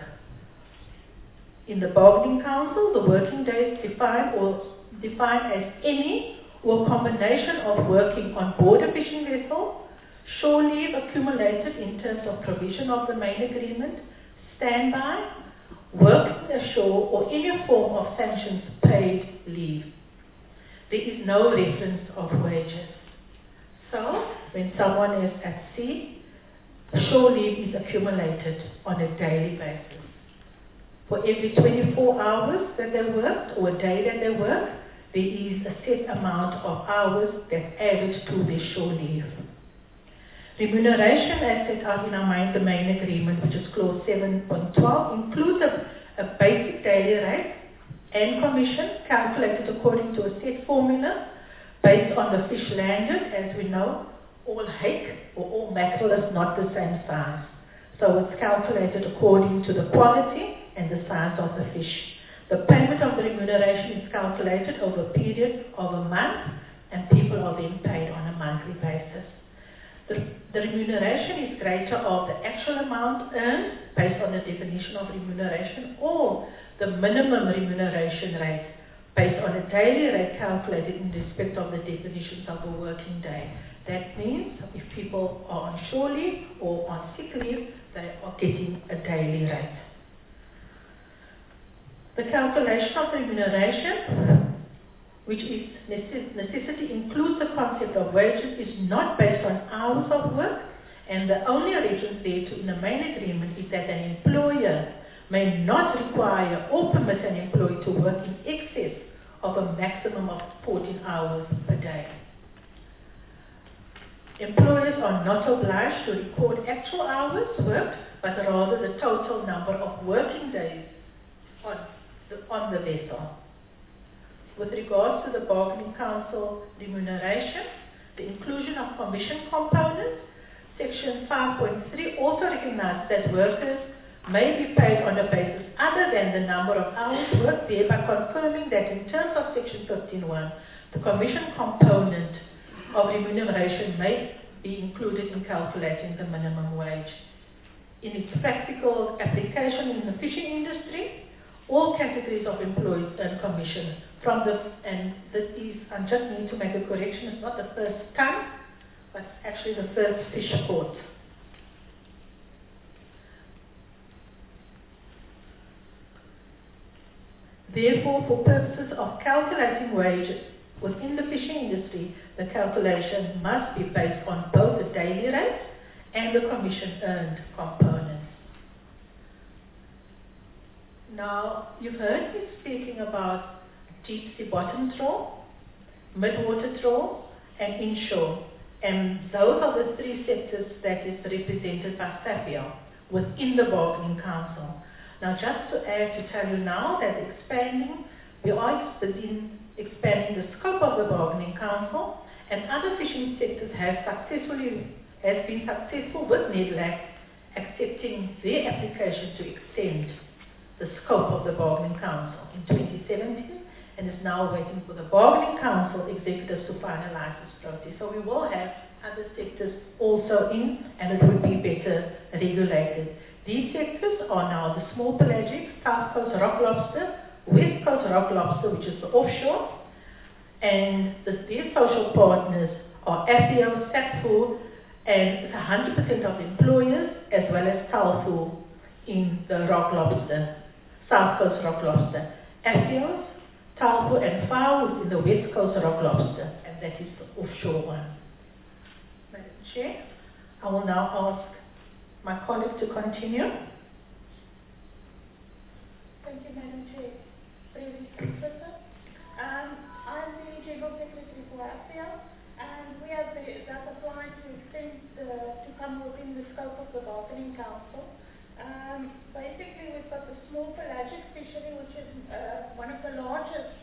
In the bargaining council, the working day is defined as any or combination of working on board a fishing vessel, shore leave accumulated in terms of provision of the main agreement, standby, work ashore, or any form of sanctions paid leave. There is no reference of wages. So, when someone is at sea, shore leave is accumulated on a daily basis. For every 24 hours that they worked, or a day that they work, there is a set amount of hours that's added to their shore leave. Remuneration as set out in the main agreement, which is clause 7.12, includes a basic daily rate and commission calculated according to a set formula based on the fish landed. As we know, all hake or all mackerel is not the same size. So it's calculated according to the quality and the size of the fish. The payment of the remuneration is calculated over a period of a month, and people are then paid on a monthly basis. The remuneration is greater of the actual amount earned based on the definition of remuneration, or the minimum remuneration rate based on a daily rate calculated in respect of the definitions of a working day. That means if people are on shore leave or on sick leave, they are getting a daily rate. The calculation of the remuneration, which is necessity, includes the concept of wages, is not based on hours of work, and the only reference thereto in the main agreement is that an employer may not require or permit an employee to work in excess of a maximum of 14 hours per day. Employers are not obliged to record actual hours worked, but rather the total number of working days on the vessel. With regards to the bargaining council remuneration, the inclusion of commission components, section 5.3 also recognizes that workers may be paid on a basis other than the number of hours worked, thereby confirming that in terms of section 15.1, the commission component of remuneration may be included in calculating the minimum wage. In its practical application in the fishing industry, all categories of employees earn commission from and this is, I just need to make a correction, it's not the first ton, but actually the first fish caught. Therefore, for purposes of calculating wages within the fishing industry, the calculation must be based on both the daily rate and the commission earned components. Now, you've heard me speaking about deep sea bottom trawl, mid-water trawl, and inshore. And those are the three sectors that is represented by SAFIA within the bargaining council. Now, just to add to tell you now that we are expanding the scope of the bargaining council, and other fishing sectors has been successful with NEDLAC accepting their application to extend the scope of the bargaining council in 2017, and is now waiting for the bargaining council executives to finalize this process. So we will have other sectors also in, and it would be better regulated. These sectors are now the small pelagic, South Coast rock lobster, West Coast rock lobster, which is the offshore, and their social partners are AFIO, SAPFU, and 100% of employers, as well as TALFU in the rock lobster, South Coast rock lobster. AFIOs, TALFU, and FAO is in the West Coast rock lobster, and that is the offshore one. Madam Chair, I will now ask my colleague to continue. Thank you, Madam Chair. of the Bargaining Council. Basically, we've got the small pelagic fishery, which is one of the largest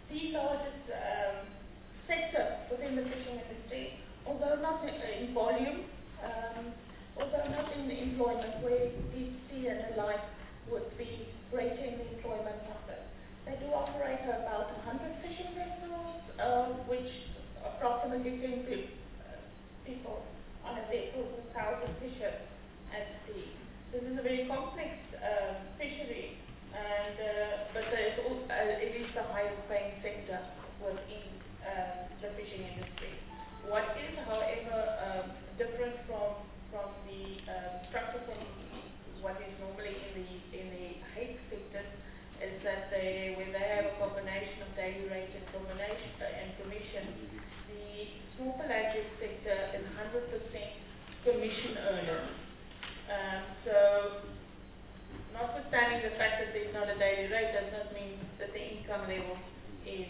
sector within the fishing industry, although not in volume, although not in employment, where deep sea and the like would be breaking the employment numbers. They do operate about 100 fishing vessels, which approximately 10 people on a vessel with 1,000 fishers at sea. This is a very complex fishery, and but it is the highest paying sector within the fishing industry. What is, however, different from the structure from what is normally in the hake sector is that when they have a combination of daily rate and commission, the small pelagic sector is 100% commission earners. So, notwithstanding the fact that there's not a daily rate, does not mean that the income level is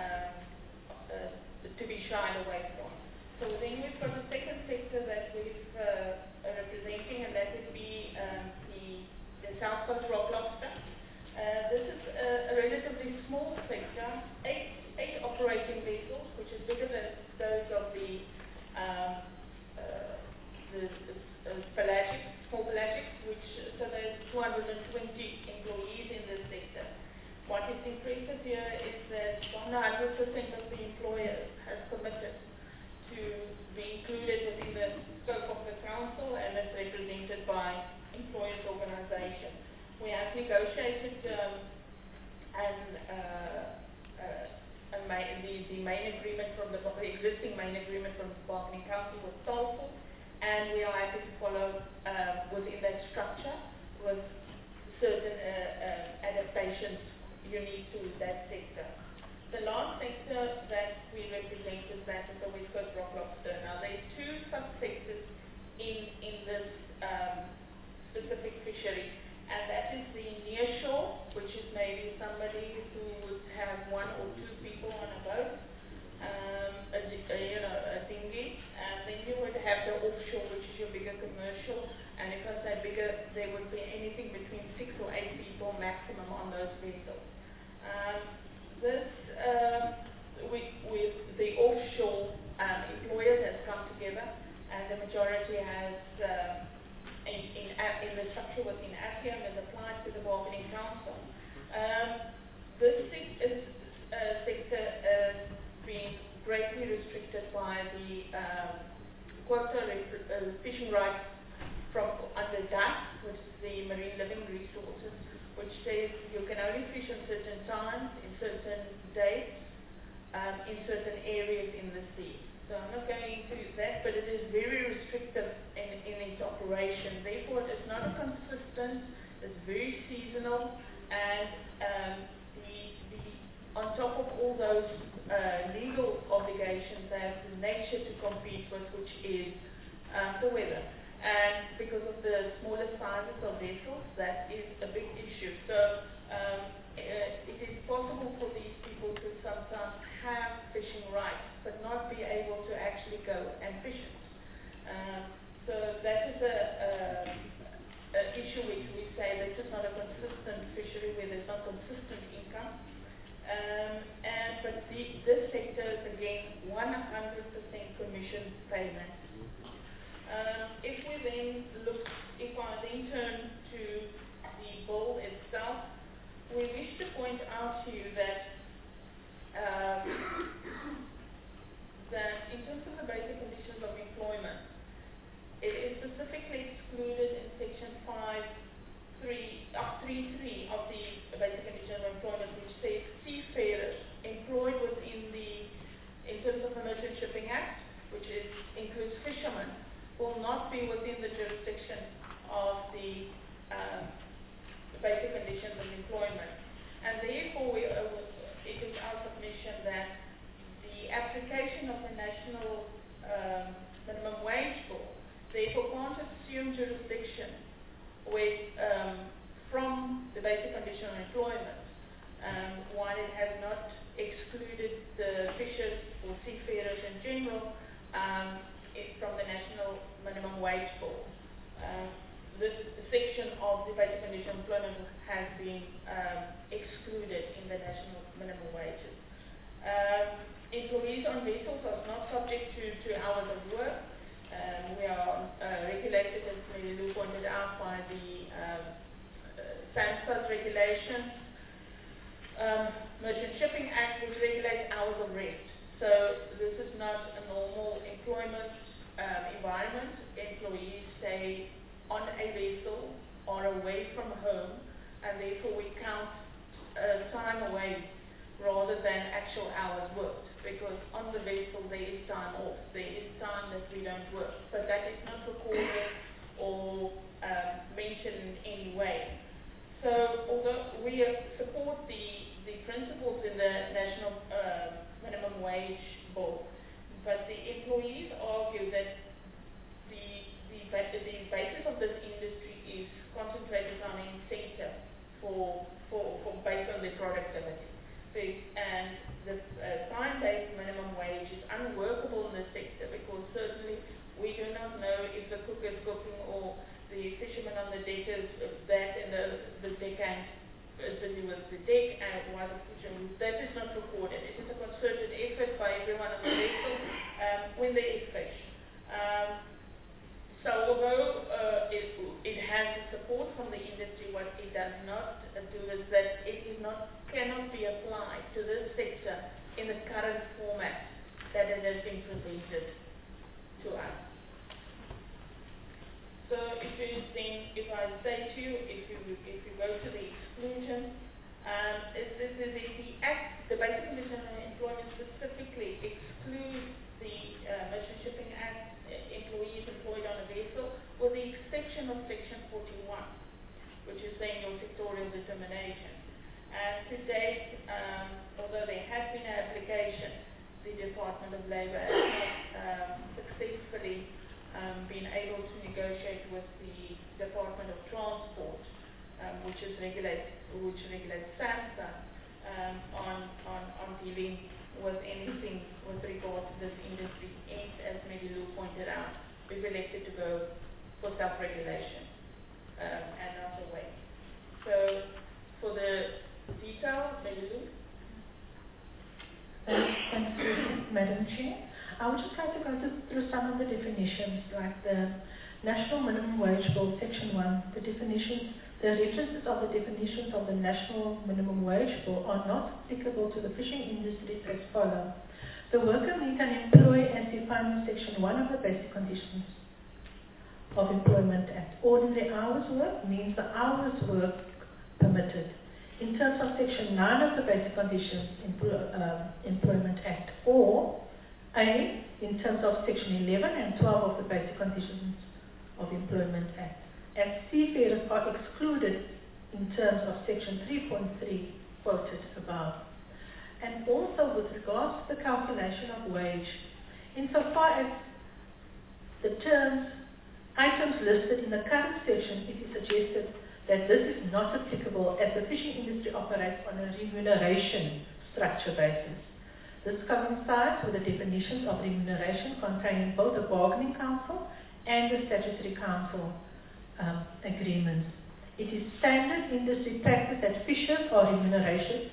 to be shied away from. So then we've got the second sector that we're representing, and that would be the South Coast rock lobster. This is a relatively small sector, eight operating vessels, which is bigger than those of the small pelagic, so there's 220 employees in this sector. What is impressive here is that 100% of the employers has committed to be included within the scope of the council and is represented by employers' organizations. We have negotiated the main agreement from the existing main agreement from the Bargaining Council with SALFO, and we are happy to follow within that structure with certain adaptations unique to that sector. The last sector that we represent is that of the West Coast rock lobster. Now, there are two subsectors in this specific fishery, and that is the nearshore, which is maybe somebody who would have one or two people on a boat, a dinghy, and then you would have the offshore, which is your bigger commercial, and if I say bigger, there would be anything between 6 or 8 people maximum on those vessels. With the offshore employers has come together, and the majority has, in the structure within ASEAN, has applied to the Bargaining Council. This sector has been greatly restricted by the quota fishing rights from under DAC, which is the Marine Living Resources, which says you can only fish in certain times, in certain dates, in certain areas in the sea. So I'm not going into that, but it is very restrictive in its operation. Therefore, it is not a consistent, it's very seasonal, and on top of all those legal obligations, they have the nature to compete with, which is the weather. And because of the smaller sizes of vessels, that is a big issue. So it is possible for these people to sometimes have fishing rights, but not be able to actually go and fish it. So that is an issue which we say this is not a consistent fishery where there's not consistent income. But this sector is again 100% commission payment. If I then turn to the bill itself, we wish to point out to you that in terms of the basic conditions of employment, it is specifically excluded in section 3.3 of the basic conditions of employment, which says seafarers employed in terms of the Merchant Shipping Act, which includes fishermen, will not be within the jurisdiction of the basic conditions of employment. And therefore, it is our submission that the application of the National Minimum Wage Bill therefore can't assume jurisdiction from the basic condition of employment, while it has not excluded the fishers or seafarers in general from the National Minimum Wage Bill. this section of the basic condition of employment has been excluded in the national minimum wages. Employees on vessels are not subject to hours of work. We are regulated, as Mary Lou pointed out, by the SANSPA's regulations. Merchant Shipping Act, which regulates hours of rest. So this is not a normal employment environment. Employees stay on a vessel or away from home, and therefore we count time away rather than actual hours worked, because on the vessel there is time off, there is time that we don't work, but that is not recorded or mentioned in any way. So although we support the principles in the National Minimum Wage Bill, but the employees argue that the basis of this industry is concentrated on incentive based on their productivity. And the time-based minimum wage is unworkable in this sector, because certainly we do not know if the cook is cooking or the fisherman on the deck is that, and the deckhand is busy with the deck, and while the fisherman, that is not recorded. It is a concerted effort by everyone on the vessel when there is fish. So although it has the support from the industry, what it does not do is that it cannot be applied to this sector in the current format that it has been presented to us. So if I say to you, if you go to the exclusion, the basic condition of employment specifically excludes the Merchant Shipping Act employees employed on a vessel, with the exception of Section 41, which is saying your sectorial determination. And to date, although there has been an application, the Department of Labour has not successfully been able to negotiate with the Department of Transport, which regulates SANSPA, on dealing with anything with regard to this industry. And as Mary Lou pointed out, we've elected to go for self-regulation and not away. So for the detail, Mary Lou. Thanks, Madam Chair. I would just like to go through some of the definitions, like the National Minimum Wage Bill, Section 1. The definitions, the references of the definitions of the National Minimum Wage Bill are not applicable to the fishing industry as follows. The worker meet an employee as defined in Section 1 of the Basic Conditions of Employment Act. Ordinary hours work means the hours work permitted. In terms of Section 9 of the Basic Conditions Employment Act, or A, in terms of Section 11 and 12 of the Basic Conditions of Employment Act, as seafarers are excluded in terms of Section 3.3 quoted above. And also with regards to the calculation of wage, insofar as the items listed in the current section, it is suggested that this is not applicable as the fishing industry operates on a remuneration structure basis. This coincides with the definitions of remuneration contained in both the Bargaining Council and the Statutory Council agreements. It is standard industry practice that fishers are remunerated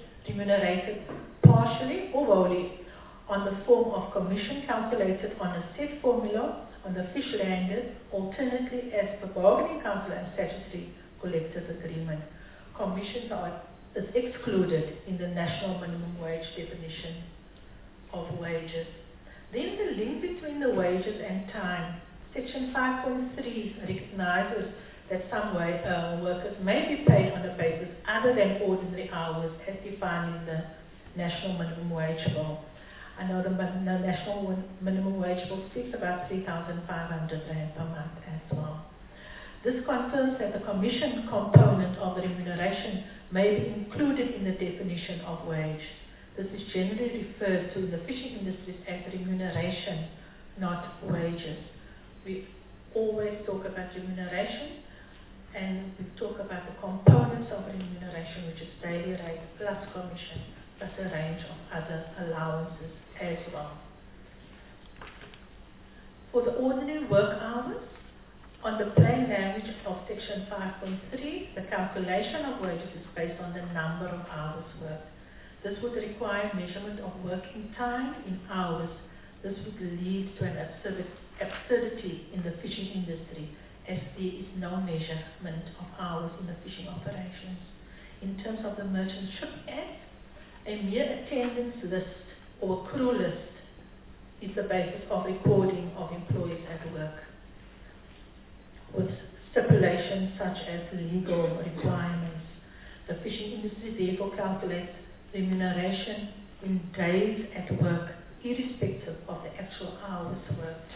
partially or wholly on the form of commission calculated on a set formula on the fish landed, alternately as per Bargaining Council and Statutory Collective Agreement. Commissions is excluded in the National Minimum Wage definition of wages. Then the link between the wages and time. Section 5.3 recognizes that some workers may be paid on a basis other than ordinary hours as defined in the National Minimum Wage Bill. I know the National Minimum Wage Bill speaks about 3,500 Rand per month as well. This confirms that the commission component of the remuneration may be included in the definition of wage. This is generally referred to in the fishing industries as remuneration, not wages. We always talk about remuneration, and we talk about the components of remuneration, which is daily rate plus commission, plus a range of other allowances as well. For the ordinary work hours On the plain language of Section 5.3, the calculation of wages is based on the number of hours worked. This would require measurement of working time in hours. This would lead to an absurdity in the fishing industry, as there is no measurement of hours in the fishing operations. In terms of the Merchant Shipping Act, a mere attendance list or crew list is the basis of recording of employees at work, with stipulations such as legal requirements. The fishing industry therefore calculates remuneration in days at work, irrespective of the actual hours worked.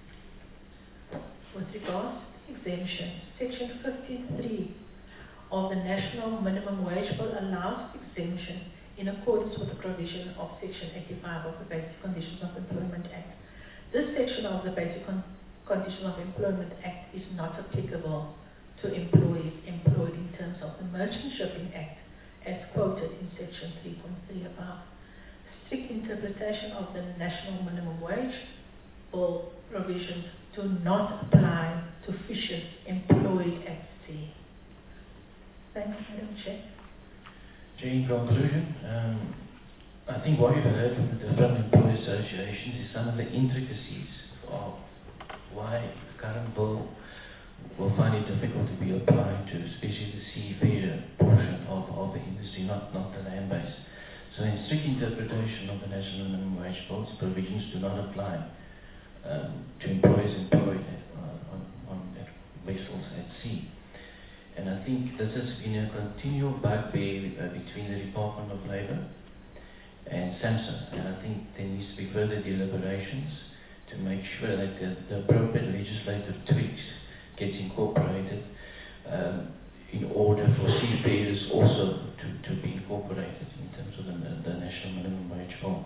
With regards to exemption, Section 15.3 of the National Minimum Wage Bill allows exemption in accordance with the provision of Section 85 of the Basic Conditions of Employment Act. This section of the Basic Conditions of Employment Act is not applicable to employees employed in terms of the Merchant Shipping Act, as quoted in Section 3.3 above. Strict interpretation of the National Minimum Wage Bill provisions do not apply to fishers employed at sea. Thank you, Madam Chair. In conclusion, I think what you've heard from the different employee associations is some of the intricacies of why the current bill will find it difficult to be applied to, especially the seafarer portion of the industry, not the land-based. So in strict interpretation of the National Minimum Wage Bill's provisions do not apply to employees employed on vessels at sea. And I think this has been a continual bugbear between the Department of Labour and SAMHSA, and I think there needs to be further deliberations to make sure that the appropriate legislative tweaks gets incorporated in order for seafarers also to be incorporated in terms of the National Minimum Wage Bill.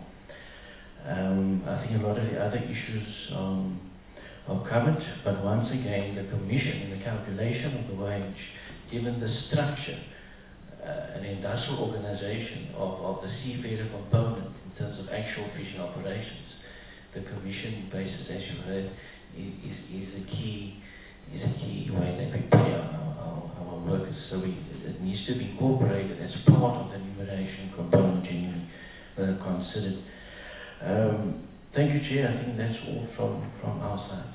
I think a lot of the other issues are covered, but once again, the Commission in the calculation of the wage, given the structure and industrial organization of the seafarer component in terms of actual fishing operations, the Commission basis, as you heard, is a key way that we pay our workers. So it needs to be incorporated as part of the remuneration component genuinely considered. Thank you, Chair. I think that's all from our side.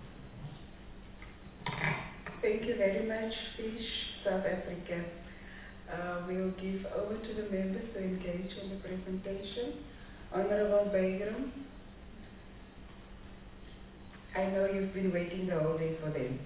Thank you very much, Fish South Africa. We'll give over to the members to engage on the presentation. Honorable Baygram, I know you've been waiting the whole day for them.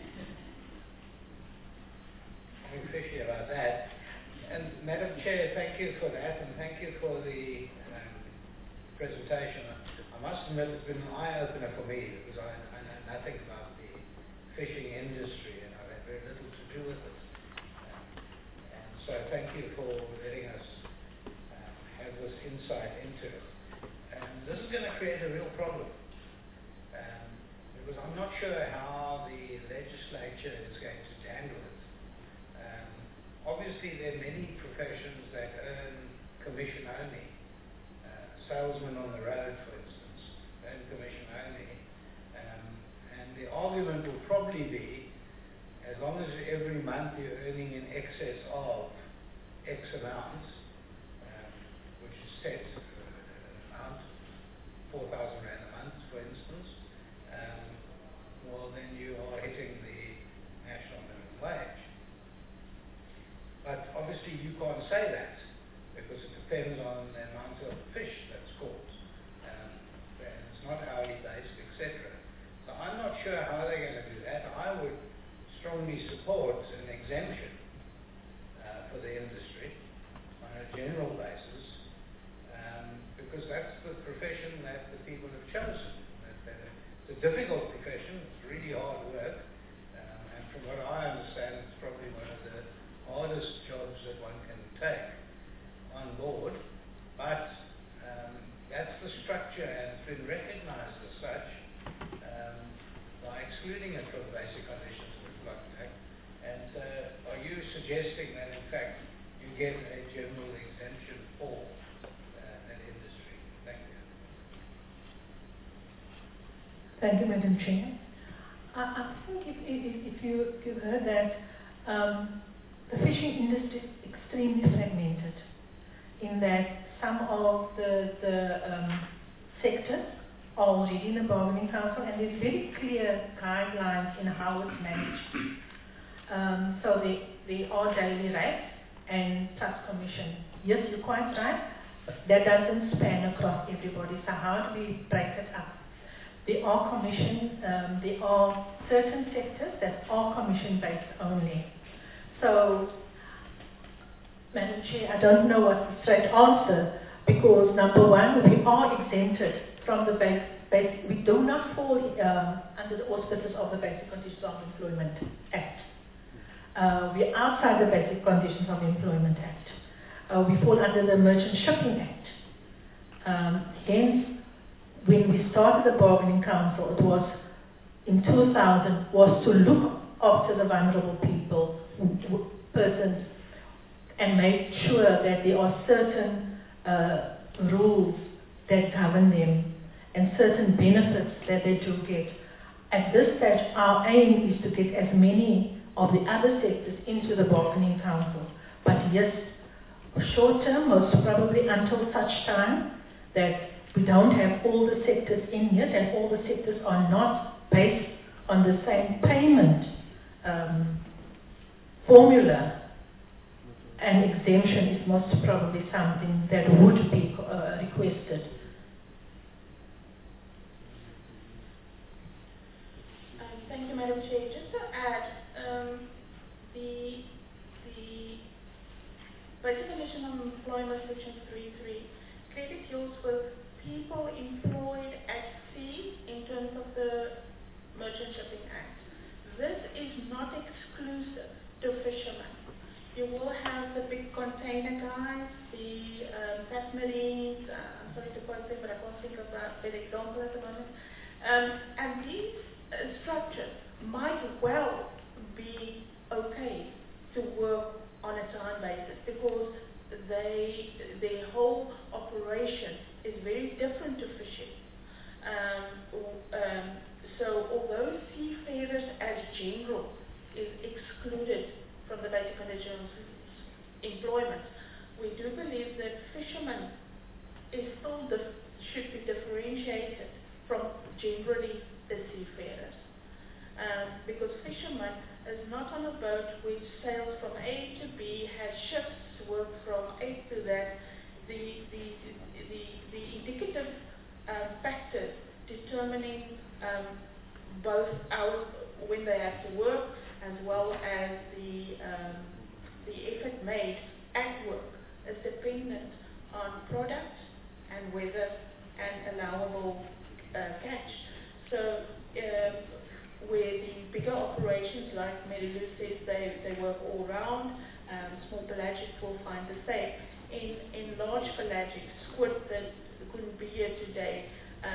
I'm fishy about that. And Madam Chair, thank you for that, and thank you for the presentation. I must admit it's been an eye-opener for me, because I know nothing about the fishing industry, and I've had very little to do with it. And so thank you for letting us have this insight into it. And this is going to create a real problem, because I'm not sure how the legislature is going to handle it. Obviously, there are many professions that earn commission only. Salesmen on the road, for instance, earn commission only. And the argument will probably be, as long as every month you're earning in excess of X amount, which is set amount, 4,000 Rand a month, for instance, well, then you are hitting the national minimum wage. But obviously you can't say that, because it depends on the amount of fish that's caught. It's not hourly based, etc. So I'm not sure how they're going to do that. I would strongly support an exemption for the industry on a general basis, because that's the profession that the people have chosen. It's a difficult profession, it's really hard work, and from what I understand, it's probably one of the hardest jobs that one can take on board, but that's the structure, and it's been recognized as such by excluding it from the Basic Conditions of Employment Act. And are you suggesting that in fact you get a general exemption for that industry? Thank you. Thank you, Madam Chair. I think if you heard that the fishing industry is extremely fragmented in that some of the sectors are already in the bargaining council and there's very clear guidelines in how it's managed. So they are daily rates and trust commission. Yes, you're quite right. That doesn't span across everybody. So how do we break it up? There are commission, there are certain sectors that are commission-based only. So, Madam Chair, I don't know what's the straight answer because number one, we are exempted from the basic, we do not fall under the auspices of the Basic Conditions of Employment Act. We are outside the Basic Conditions of Employment Act. We fall under the Merchant Shipping Act. Hence, when we started the bargaining council, it was in 2000 was to look after the vulnerable people, persons, and make sure that there are certain rules that govern them and certain benefits that they do get. At this stage, our aim is to get as many of the other sectors into the bargaining council. But yes, short term, most probably until such time that we don't have all the sectors in yet and all the sectors are not based on the same payment formula, and exemption is most probably something that would be requested. Thank you, Madam Chair. Just to add, the Basic Condition of Employment Section 3.3 clearly deals with people employed at sea in terms of the Merchant Shipping Act. This is not exclusive to fishermen. You will have the big container guys, the submarines, I'm sorry to quote them, but I can't think of a better example at the moment. And these structures might well be okay to work on a time basis because their whole operation is very different to fishing. So although seafarers as general is excluded from the Basic Conditions employment, we do believe that fishermen is still should be differentiated from generally the seafarers. Because fishermen is not on a boat which sails from A to B, has ships, work from A to that. The indicative factors determining both hours when they have to work as well as the effort made at work is dependent on product and weather and allowable catch. So where the bigger operations like Mary Lou says they work all round, small pelagic will find the same. In large pelagic, squid that couldn't be here today,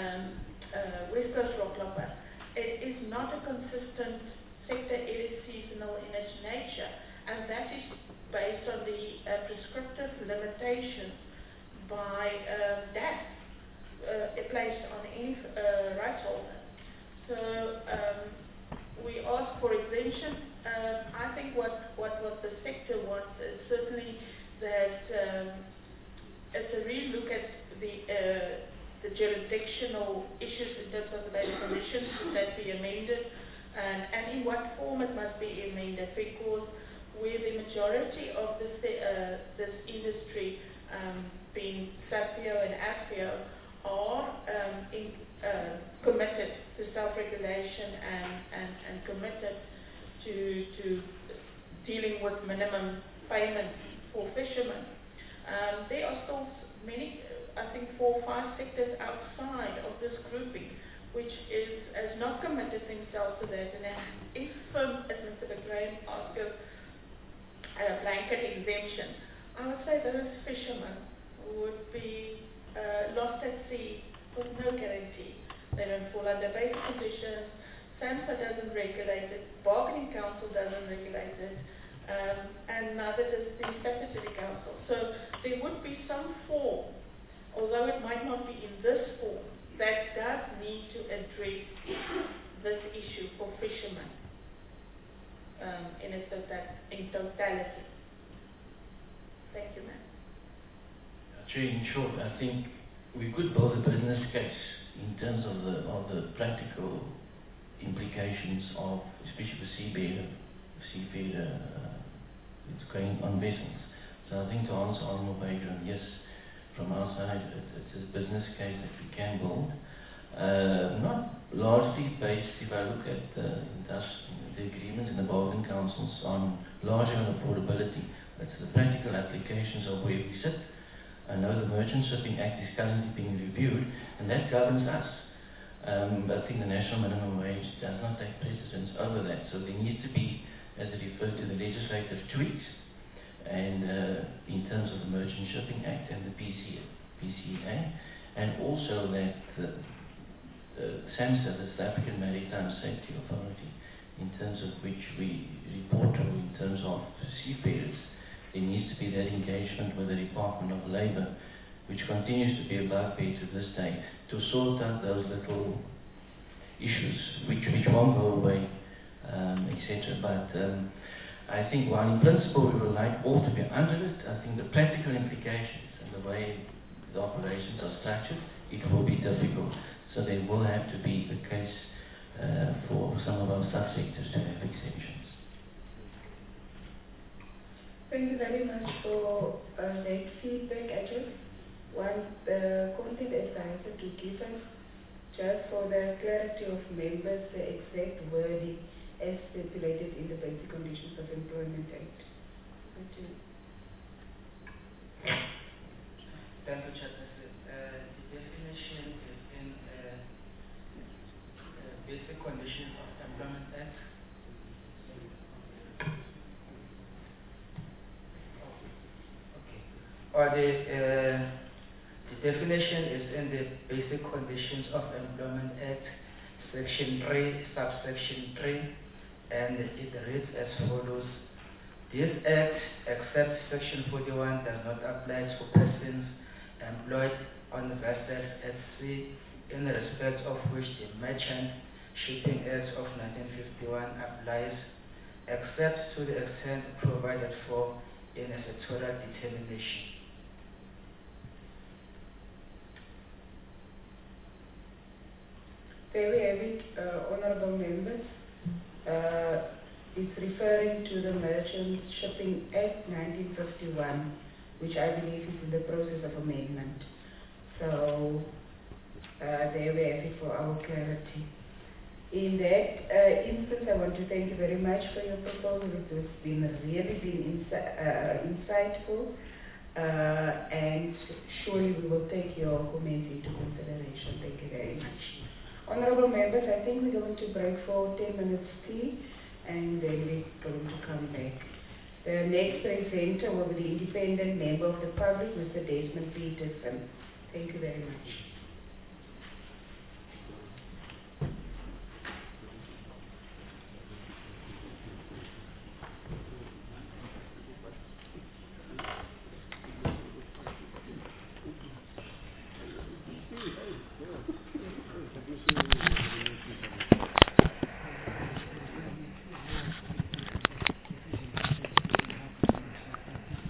West Coast rock lobster, it is not a consistent sector, it is seasonal in its nature, and that is based on the prescriptive limitations by DAF placed on any rights holder. So we ask for exemption. I think what the sector wants is certainly that it's a real look at the jurisdictional issues in terms of the Basic Conditions that be amended, and in what form it must be amended, because where the majority of this industry, being SAFIO and AFIO, are committed to self-regulation and committed to dealing with minimum payments for fishermen. There are still many, I think 4 or 5 sectors outside of this grouping which has not committed themselves to that. And if, as Mr. McGrain asked, a blanket exemption, I would say those fishermen would be lost at sea with no guarantee. They don't fall under Basic Conditions. SAMHSA doesn't regulate it. Bargaining Council doesn't regulate it. And neither does the Statutory Council. So there would be some form, although it might not be in this form, that does need to address this issue for fishermen in totality? Thank you, ma'am. Chair, in short, I think we could build a business case in terms of the practical implications of, especially for seafarer it's going on vessels. So I think to answer Honourable Bagram, yes, from our side, it's a business case that we can build. Not largely based, if I look at the agreements in the bargaining councils on largely on affordability. It's the practical applications of where we sit. I know the Merchant Shipping Act is currently being reviewed, and that governs us. But I think the national minimum wage does not take precedence over that. So there needs to be, as I referred to, the legislative tweaks, and in terms of the Merchant Shipping Act and the PCA, and also that SAMSA, the South African Maritime Safety Authority, in terms of which we report to, in terms of seafarers, there needs to be that engagement with the Department of Labour, which continues to be a bugbear to this day, to sort out those little issues which won't go away, etc. But I think while in principle we would like all to be under it, I think the practical implications and the way the operations are structured, it will be difficult. So there will have to be a case for some of our subsectors to have exemptions. Thank you very much for that feedback. I just want the content advisor to give us, just for the clarity of members, the exact wording as stipulated in the Basic Conditions of Employment Act. Thank you, Chairperson. The definition is in Basic Conditions of Employment Act. Or the definition is in the Basic Conditions of Employment Act, Section 3, subsection 3, and it reads as follows. This Act, except Section 41, does not apply to persons employed on vessels at sea, in respect of which the Merchant Shipping Act of 1951 applies, except to the extent provided for in a sectoral determination. There we have it, honourable members. It's referring to the Merchant Shipping Act 1951, which I believe is in the process of amendment. So there we have it for our clarity. In that instance, I want to thank you very much for your proposal. It has really been insightful, and surely we will take your comments into consideration. Thank you very much. Honourable members, I think we're going to break for 10 minutes tea, and then we're going to come back. The next presenter will be the independent member of the public, Mr. Desmond Peterson. Thank you very much.